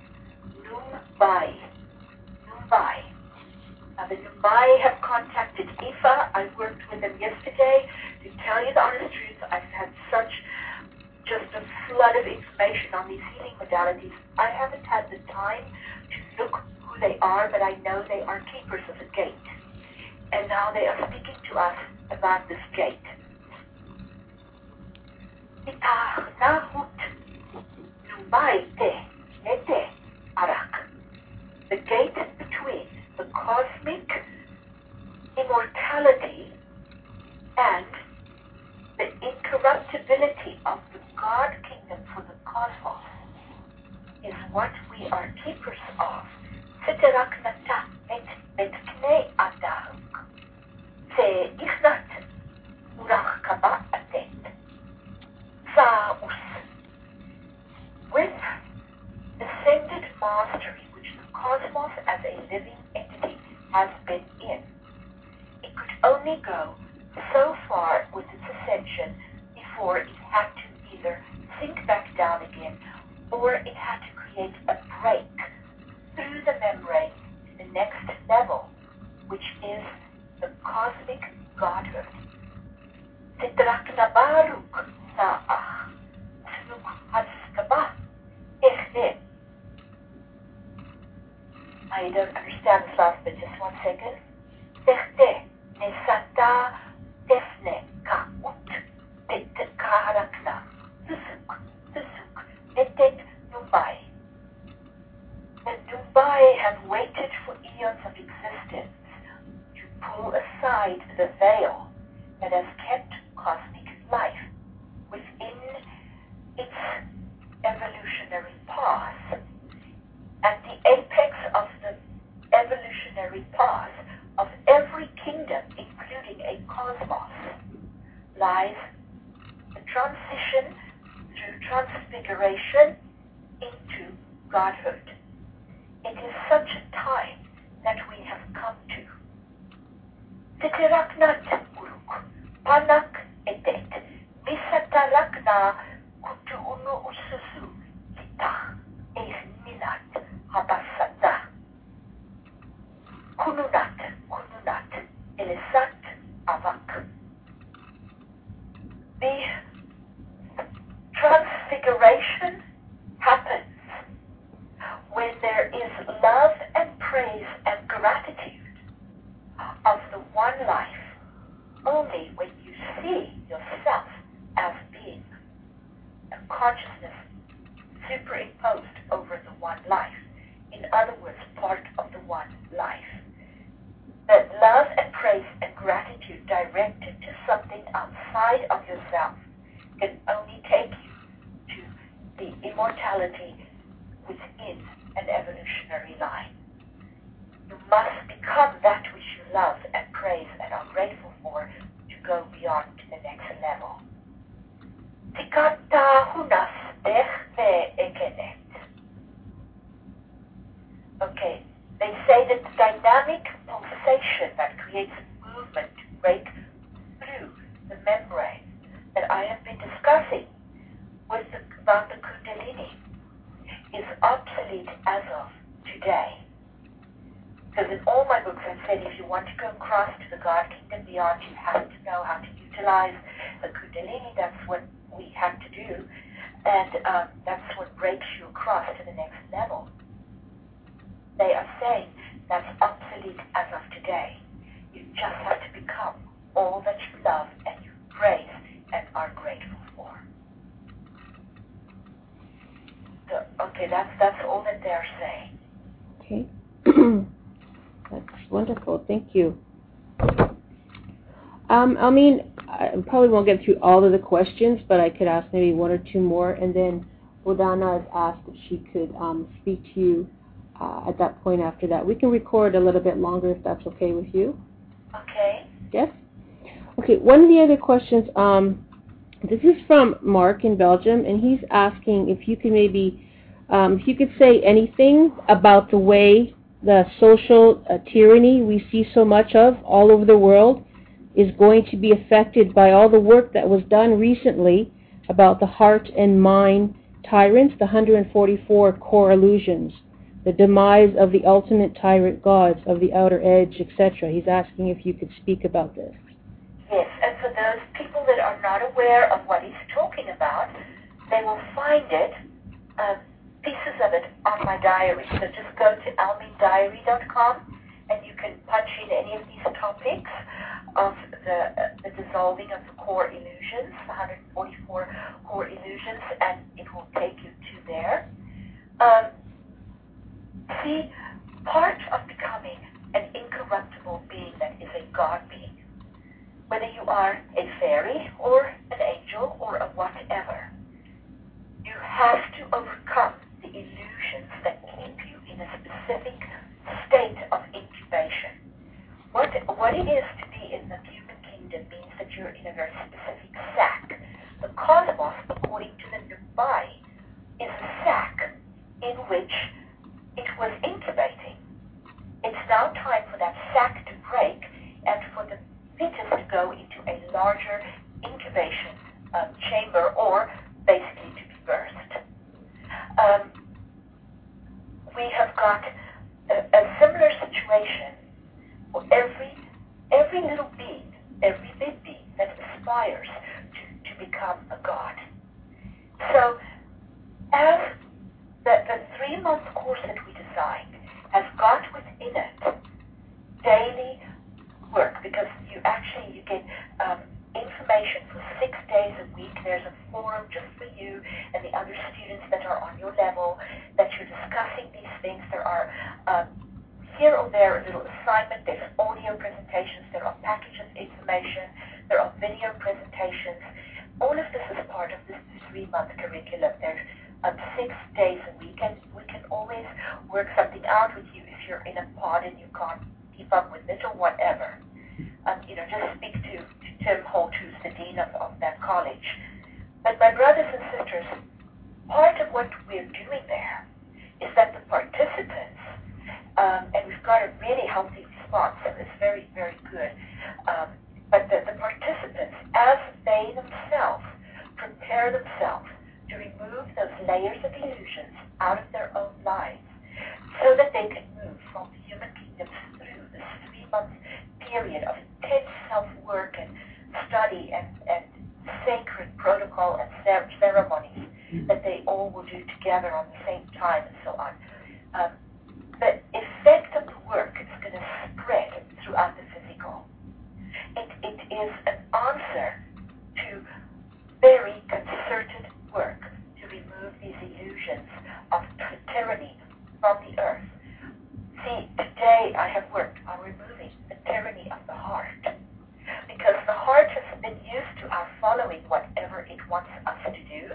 S5: Now the Nubai have contacted Ifa. I worked with them yesterday. To tell you the honest truth, I've had just a flood of information on these healing modalities. I haven't had the time to look who they are, but I know they are keepers of the gate. And now they are speaking to us about this gate. The gate between the cosmic immortality and the incorruptibility of the God kingdom for the cosmos is what we are keepers of. Siteraknata et kne adahuk. Se ichnat urach kaba atet. Saus. With ascended mastery, which the cosmos as a living entity has been in, it could only go so far with its ascension before it had to either sink back down again or it had to create a break through the membrane to the next level, which is the cosmic godhood. Sitrakna baruk sa'ach snuk haskaba echne. I don't understand this last bit, just 1 second. Echne nesata tefne ka'ut tet kaharakna susuk etet Nubai. The Nubai have waited for eons of existence to pull aside the veil that has kept cosmic life within its evolutionary path. At the apex of the evolutionary path of every kingdom, including a cosmos, lies the transition through transfiguration into godhood. It is such a time that we have come to. Sitiraknat uruk, panak etet, misatarakna kutuunu ususu, kita, minat, habasata. Kununat, elisat, avak. The transfiguration happens when there is love and praise and gratitude of the one life only when you see yourself as being a consciousness superimposed over the one life. In other words, part of the one life. That love and praise and gratitude directed to something outside of yourself can only take you to the immortality within an evolutionary line. You must become that which you love and praise and are grateful for to go beyond to the next level. Tikata hunas echne ekenet. Okay, they say that the dynamic pulsation that creates movement to break through the membrane that I have been discussing about the Kundalini is obsolete as of today. Because in all my books I've said if you want to go across to the God Kingdom beyond, you have to know how to utilize the Kundalini. That's what we have to do. And that's what breaks you across to the next level. They are saying that's obsolete as of today. You just have to become all that you love and you praise and are grateful for. So, Okay, that's all that they're saying.
S4: Okay. That's wonderful. Thank you. I mean, I probably won't get through all of the questions, but I could ask maybe one or two more, and then Odana has asked if she could speak to you at that point after that. We can record a little bit longer if that's okay with you.
S5: Okay.
S4: Yes? Okay, one of the other questions, this is from Mark in Belgium, and he's asking if you could maybe, if you could say anything about the way the social tyranny we see so much of all over the world is going to be affected by all the work that was done recently about the heart and mind tyrants, the 144 core illusions, the demise of the ultimate tyrant gods of the outer edge, etc. He's asking if you could speak about this.
S5: Yes, and for those people that are not aware of what he's talking about, they will find it, pieces of it, on my diary. So just go to almindiary.com and you can punch in any of these topics of the dissolving of the core illusions, the 144 core illusions, and it will take you to there. See, part of becoming an incorruptible being that is a God being, whether you are a fairy or an angel or a whatever, you have to overcome the illusions that keep you in a specific state of incubation. What it is to be in the human kingdom means that you're in a very specific sack. The cosmos, according to the Nubai, is a sack in which it was incubating. It's now time for that sack to break and for the fetus to go into a larger incubation chamber, or basically to be birthed. We have got a similar situation for every little being, every big being that aspires to become a god. So, as the 3-month course that we designed has got within it daily work, because you get information for 6 days a week. There's a forum just for you and the other students that are on your level, that you're discussing these things. There are here or there a little assignment. There's audio presentations. There are packages of information. There are video presentations. All of this is part of this 3-month curriculum. There's 6 days a week, and we can always work something out with you if you're in a pod and you can't keep up with it or whatever. Just speak to Tim Holt, who's the dean of that college. But my brothers and sisters, part of what we're doing there is that the participants, and we've got a really healthy response, so it's very, very good, but the participants, as they themselves prepare themselves to remove those layers of illusions out of their own lives, so that they can move from the human kingdom through this 3-month period of intense self-work and study and sacred protocol and ceremonies that they all will do together on the same time and so on. The effect of the work is going to spread throughout the physical. It is an answer to very concerted work to remove these illusions of tyranny from the earth. See, today I have worked on removing the tyranny of the heart, because the heart has been used to our following whatever it wants us to do.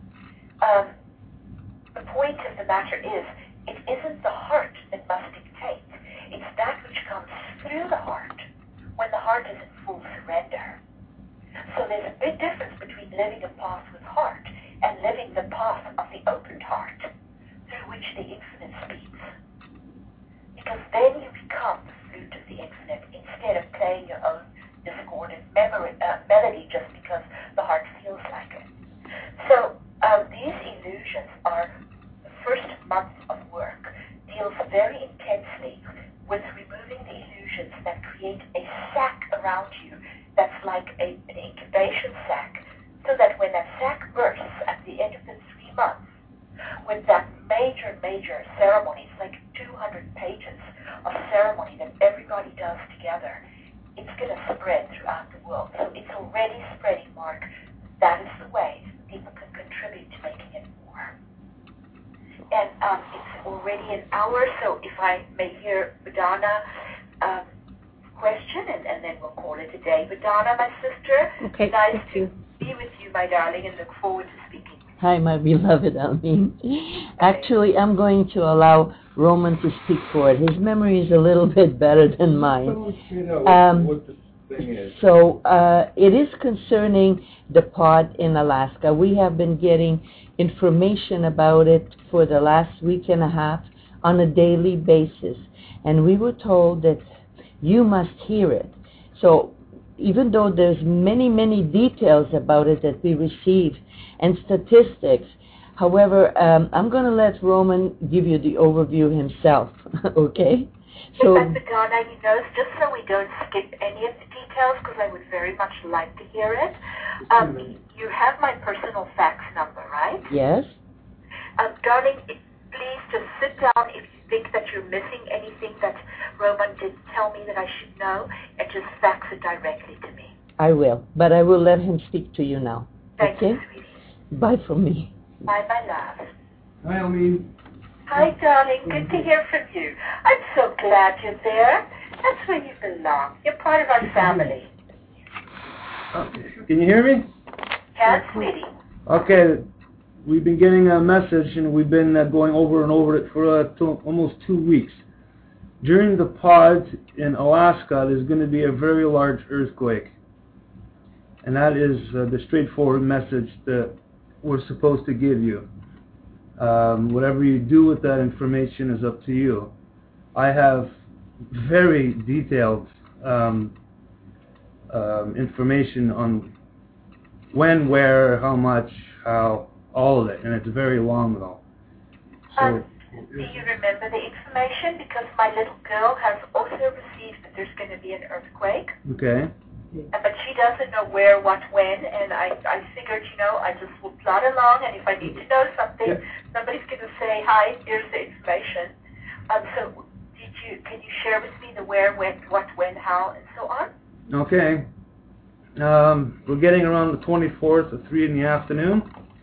S5: The point of the matter is, it isn't the heart that must dictate. It's that which comes through the heart when the heart is in full surrender. So there's a big difference between living a path with heart and living the path of the opened heart, through which the infinite speaks. Because then you become the flute of the infinite, instead of playing your own discordant melody just because the heart feels like it. So these illusions are, the first month of work deals very intensely with removing the illusions that create a sack around you that's like an incubation sack, so that when that sack bursts at the end of the 3 months, with that major ceremony, it's like 200 pages of ceremony that everybody does together, it's going to spread throughout the world. So it's already spreading, Mark. That is the way people can contribute to making it more. and it's already an hour, so if I may hear Badana question, and then we'll call it a day. Badana, my sister,
S4: Okay,
S5: nice
S4: thank
S5: to
S4: you.
S5: be with you, my darling, and look forward to speaking.
S6: Hi, my beloved Almin. Actually, I'm going to allow Roman to speak for it. His memory is a little bit better than mine.
S7: What the thing is.
S6: So it is concerning the pod in Alaska. We have been getting information about it for the last week and a half on a daily basis. And we were told that you must hear it. So even though there's many, many details about it that we receive and statistics, however, I'm going to let Roman give you the overview himself, okay? So,
S5: But Badana, just so we don't skip any of the details, because I would very much like to hear it, you have my personal fax number, right?
S6: yes?
S5: Darling, please just sit down if you think that you're missing anything that Roman didn't tell me that I should know, and just fax it directly to me.
S6: I will, but I will let him speak to you now,
S5: Thank
S6: okay?
S5: you, sweetie.
S6: Bye from me.
S5: Bye, my love.
S1: Hi, Almin.
S5: Hi, darling. Good to hear from you. I'm so glad you're there. That's where you belong. You're part of our family.
S7: Can you hear me?
S5: Yes, sweetie.
S7: Okay, we've been getting a message, and we've been going over and over it for almost 2 weeks. During the pods in Alaska, there's going to be a very large earthquake. And that is the straightforward message that we're supposed to give you. Whatever you do with that information is up to you. I have very detailed information on when, where, how much, how, all of it, and it's very long though. So,
S5: Do you remember the information? Because my little girl has also received that there's going to be an earthquake.
S7: okay.
S5: But she doesn't know where, what, when, and I figured, I just will plod along, and if I need to know something, somebody's going to say, hi, here's the information. So can you share with me the where, when, what, when, how, and so on?
S7: Okay. We're getting around the 24th at 3 in the afternoon.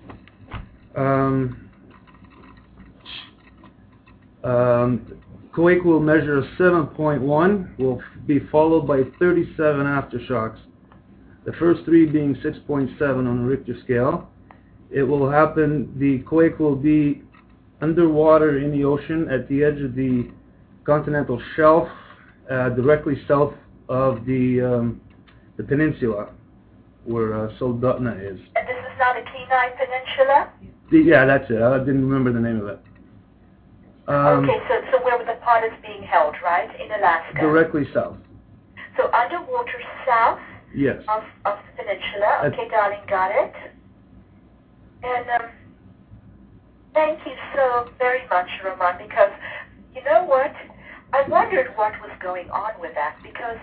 S7: Quake will measure a 7.1, will be followed by 37 aftershocks. The first 3 being 6.7 on the Richter scale. It will happen, the quake will be underwater in the ocean at the edge of the continental shelf, directly south of the peninsula where Soldotna is.
S5: And this is now the Kenai Peninsula?
S7: Yeah, that's it. I didn't remember the name of it.
S5: Okay, so where the pod is being held, right? In Alaska?
S7: Directly south.
S5: So underwater south
S7: Yes.
S5: of the peninsula. Okay, darling, got it. And thank you so very much, Roman, because you know what? I wondered what was going on with that, because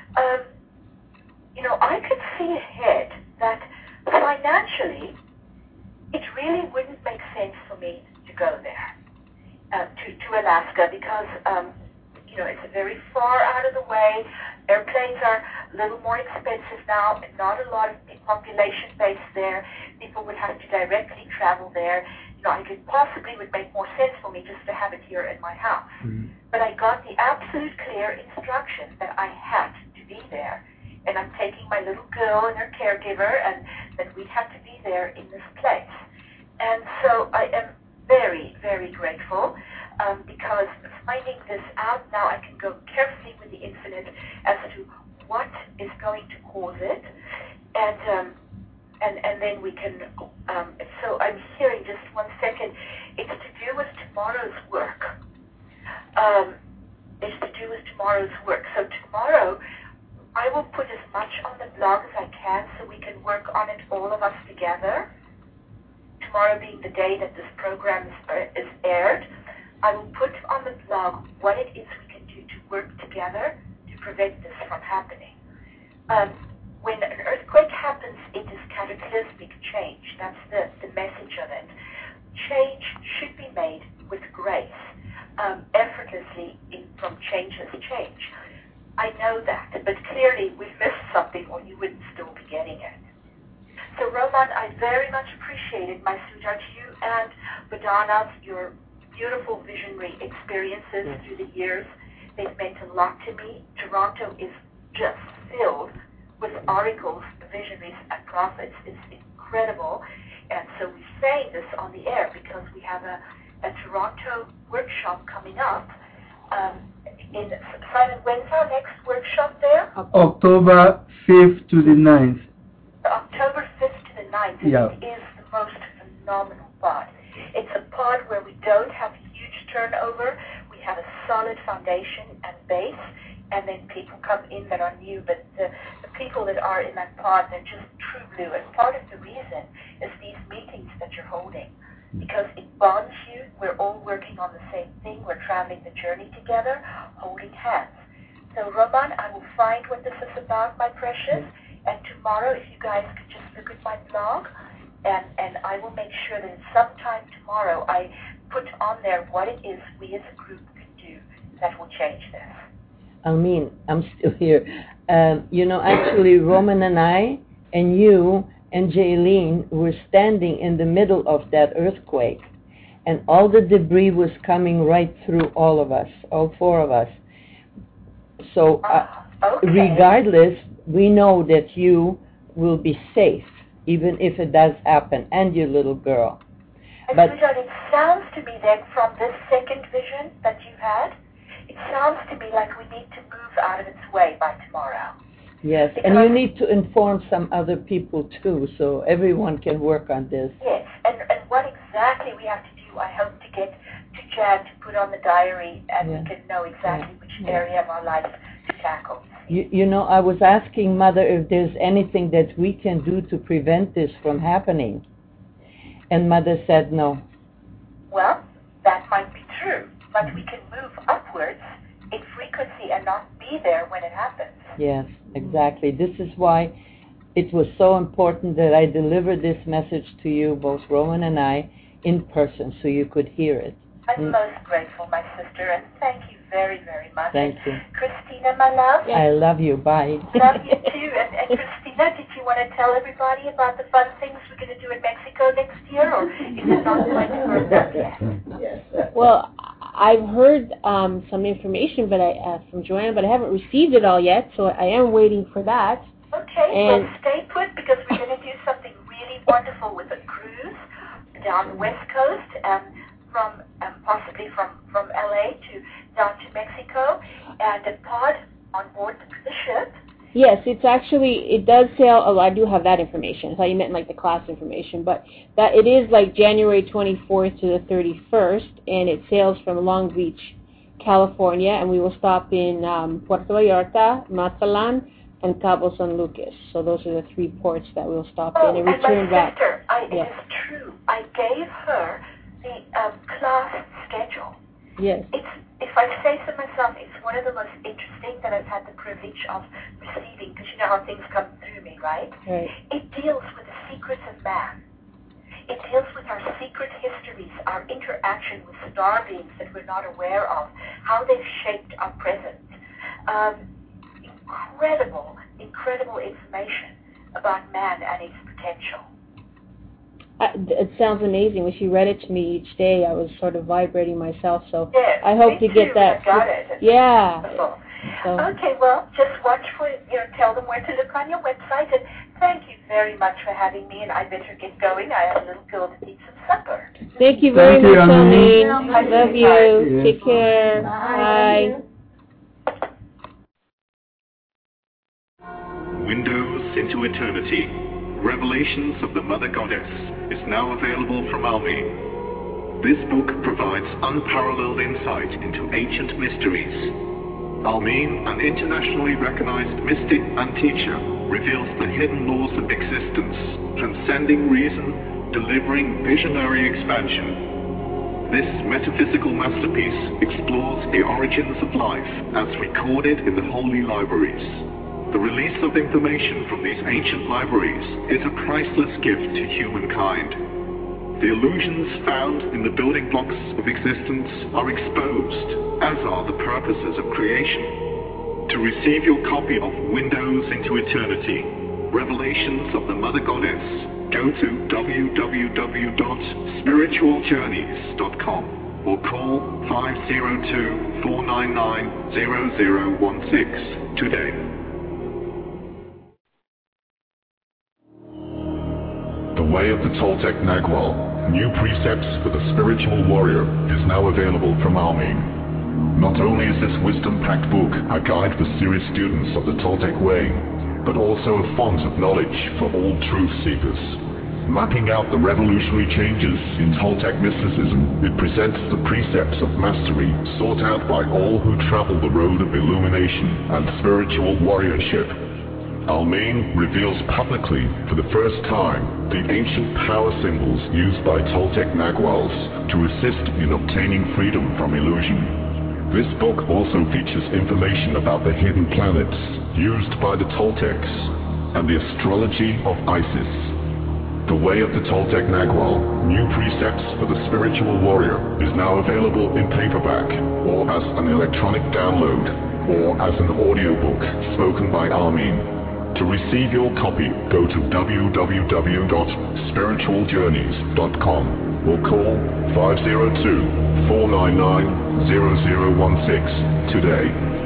S5: I could see ahead that financially it really wouldn't make sense for me to go there, to Alaska, because it's very far out of the way. Airplanes are a little more expensive now, and not a lot of population base there. People would have to directly travel there. It possibly would make more sense for me just to have it here in my house.
S7: Mm-hmm.
S5: But I got the absolute clear instruction that I had to be there. And I'm taking my little girl and her caregiver, and that we have to be there in this place. And so I am very, very grateful, because finding this out now, I can go carefully with the infinite as to what is going to cause it, and then we can. So I'm hearing, just 1 second. It's to do with tomorrow's work. It's to do with tomorrow's work. So tomorrow, I will put as much on the blog as I can, so we can work on it, all of us together. Tomorrow being the day that this program is aired, I will put on the blog what it is we can do to work together to prevent this from happening. When an earthquake happens, it is cataclysmic change. That's the message of it. Change should be made with grace, effortlessly from changeless change. I know that, but clearly we've missed something, or you wouldn't still be getting it. So Roman, I very much appreciated, my sweetheart, you and Badana, your beautiful visionary experiences through the years. They've meant a lot to me. Toronto is just filled with oracles, visionaries, and prophets. It's incredible. And so we're saying this on the air because we have a Toronto workshop coming up. Simon, when's our next workshop there?
S1: October 5th to the 9th.
S5: October 5th to the 9th.
S1: Yeah.
S5: It is the most phenomenal pod. It's a pod where we don't have huge turnover. We have a solid foundation and base, and then people come in that are new. But the people that are in that pod, they're just true blue. And part of the reason is these meetings that you're holding, because it bonds you. We're all working on the same thing. We're traveling the journey together, holding hands. So, Roman, I will find what this is about, my precious. And tomorrow, if you guys could just look at my blog, and I will make sure that sometime tomorrow I put on there what it is we as a group can do that will change this.
S6: Almeen, I'm still here. Actually, Roman and I and you and Jaylene were standing in the middle of that earthquake, and all the debris was coming right through all of us, all four of us. So,
S5: Okay.
S6: regardless, we know that you will be safe, even if it does happen, and your little girl. But
S5: Sweetheart, it sounds to me then from this second vision that you had, it sounds to me like we need to move out of its way by tomorrow.
S6: yes, and you need to inform some other people too, so everyone can work on this.
S5: Yes, and what exactly we have to do, I hope to get to Jan to put on the diary, and we can know exactly which area of our life to tackle.
S6: I was asking Mother if there's anything that we can do to prevent this from happening. And Mother said no.
S5: Well, that might be true, but we can move upwards in frequency and not be there when it happens.
S6: Yes, exactly. This is why it was so important that I deliver this message to you, both Roman and I, in person, so you could hear it.
S5: I'm most grateful, my sister, and thank you very, very much.
S6: Thank you.
S5: Christina, my love.
S6: I love you. Bye.
S5: Love you too. And Christina, did you want to tell everybody about the fun things we're going to do in Mexico next year, or is it not quite firmed up yet?
S4: Well, I've heard some information, but from Joanne, but I haven't received it all yet, so I am waiting for that.
S5: Okay,
S4: And
S5: well, stay put, because we're going to do something really wonderful with a cruise down the West Coast, from possibly from LA down to Mexico, and a pod on board the ship.
S4: yes, it does sail. Oh, I do have that information. I thought you meant like the class information, but that it is like January 24th to the 31st, and it sails from Long Beach, California, and we will stop in Puerto Vallarta, Mazatlan, and Cabo San Lucas. So those are the 3 ports that we'll stop in and return
S5: my
S4: back.
S5: sister, it is true. I gave her the class schedule.
S4: Yes.
S5: If I say so myself, it's one of the most interesting that I've had the privilege of receiving, because you know how things come through me, right?
S4: Right.
S5: It deals with the secrets of man. It deals with our secret histories, our interaction with star beings that we're not aware of, how they've shaped our present. Incredible information about man and his potential.
S4: It sounds amazing. When she read it to me each day, I was sort of vibrating myself. So
S5: Yes,
S4: I hope
S5: me
S4: to get
S5: too.
S4: that.
S5: I got it. It's
S4: Yeah.
S5: wonderful.
S4: So,
S5: Okay, well, just watch for, tell them where to look on your website, and thank you very much for having me, and I better get going. I have a little girl that needs some supper.
S4: thank you very
S1: Thank you,
S4: much,
S1: Almeen.
S4: Almeen.
S5: Bye,
S4: Love
S5: sweetheart.
S4: you.
S1: Yes.
S4: Take care. Bye.
S8: Windows into Eternity, Revelations of the Mother Goddess, is now available from Almeen. This book provides unparalleled insight into ancient mysteries. Almeen, an internationally recognized mystic and teacher, reveals the hidden laws of existence, transcending reason, delivering visionary expansion. This metaphysical masterpiece explores the origins of life as recorded in the holy libraries. The release of information from these ancient libraries is a priceless gift to humankind. The illusions found in the building blocks of existence are exposed, as are the purposes of creation. To receive your copy of Windows into Eternity, Revelations of the Mother Goddess, go to www.spiritualjourneys.com or call 502-499-0016 today. The Way of the Toltec Nagual, New Precepts for the Spiritual Warrior, is now available from Almin. Not only is this wisdom-packed book a guide for serious students of the Toltec Way, but also a font of knowledge for all truth seekers. Mapping out the revolutionary changes in Toltec mysticism, it presents the precepts of mastery sought out by all who travel the road of illumination and spiritual warriorship. Almain reveals publicly, for the first time, the ancient power symbols used by Toltec Naguals to assist in obtaining freedom from illusion. This book also features information about the hidden planets used by the Toltecs and the astrology of Isis. The Way of the Toltec Nagual, New Precepts for the Spiritual Warrior, is now available in paperback, or as an electronic download, or as an audiobook spoken by Almin. To receive your copy, go to www.spiritualjourneys.com or call 502-499-0016 today.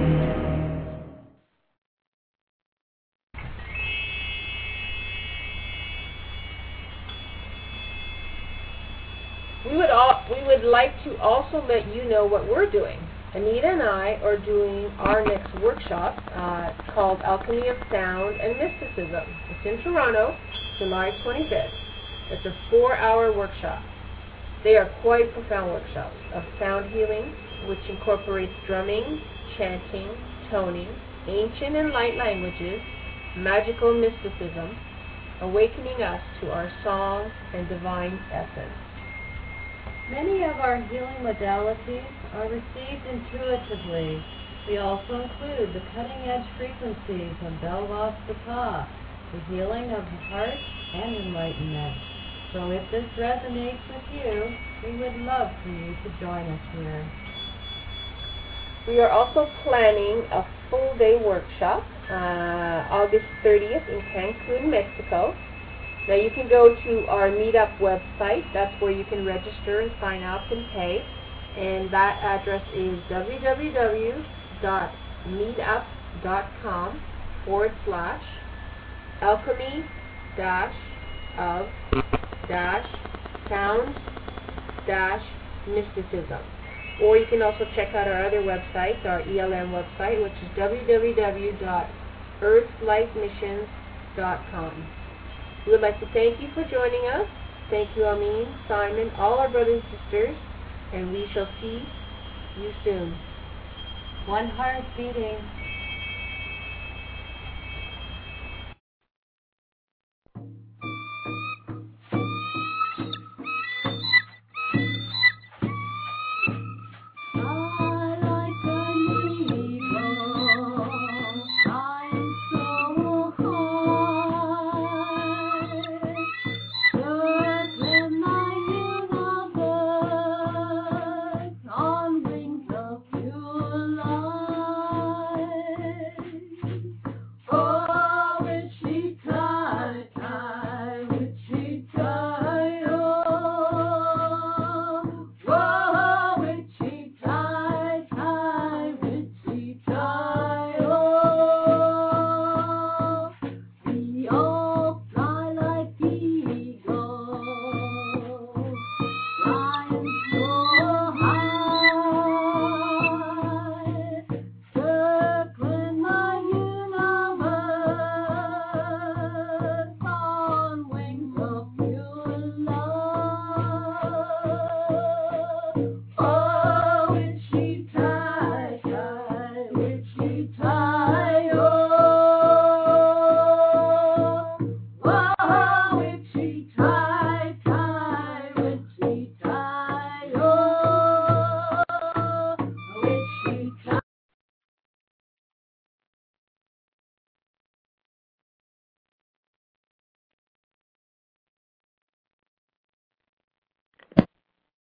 S3: We would like to also let you know what we're doing. Anita and I are doing our next workshop called Alchemy of Sound and Mysticism. It's in Toronto, July 25th. It's a 4-hour workshop. They are quite profound workshops of sound healing, which incorporates drumming, chanting, toning, ancient and light languages, magical mysticism, awakening us to our song and divine essence.
S9: Many of our healing modalities are received intuitively. We also include the cutting-edge frequencies of Belvas-Bata, the healing of the heart and enlightenment. So if this resonates with you, we would love for you to join us here.
S3: We are also planning a full-day workshop, August 30th in Cancun, Mexico. Now you can go to our Meetup website. That's where you can register and sign up and pay. And that address is www.meetup.com/alchemy-of-sound-mysticism. Or you can also check out our other websites, our ELM website, which is www.earthlightmissions.com. We would like to thank you for joining us. Thank you, Amin, Simon, all our brothers and sisters, and we shall see you soon.
S9: One heart beating.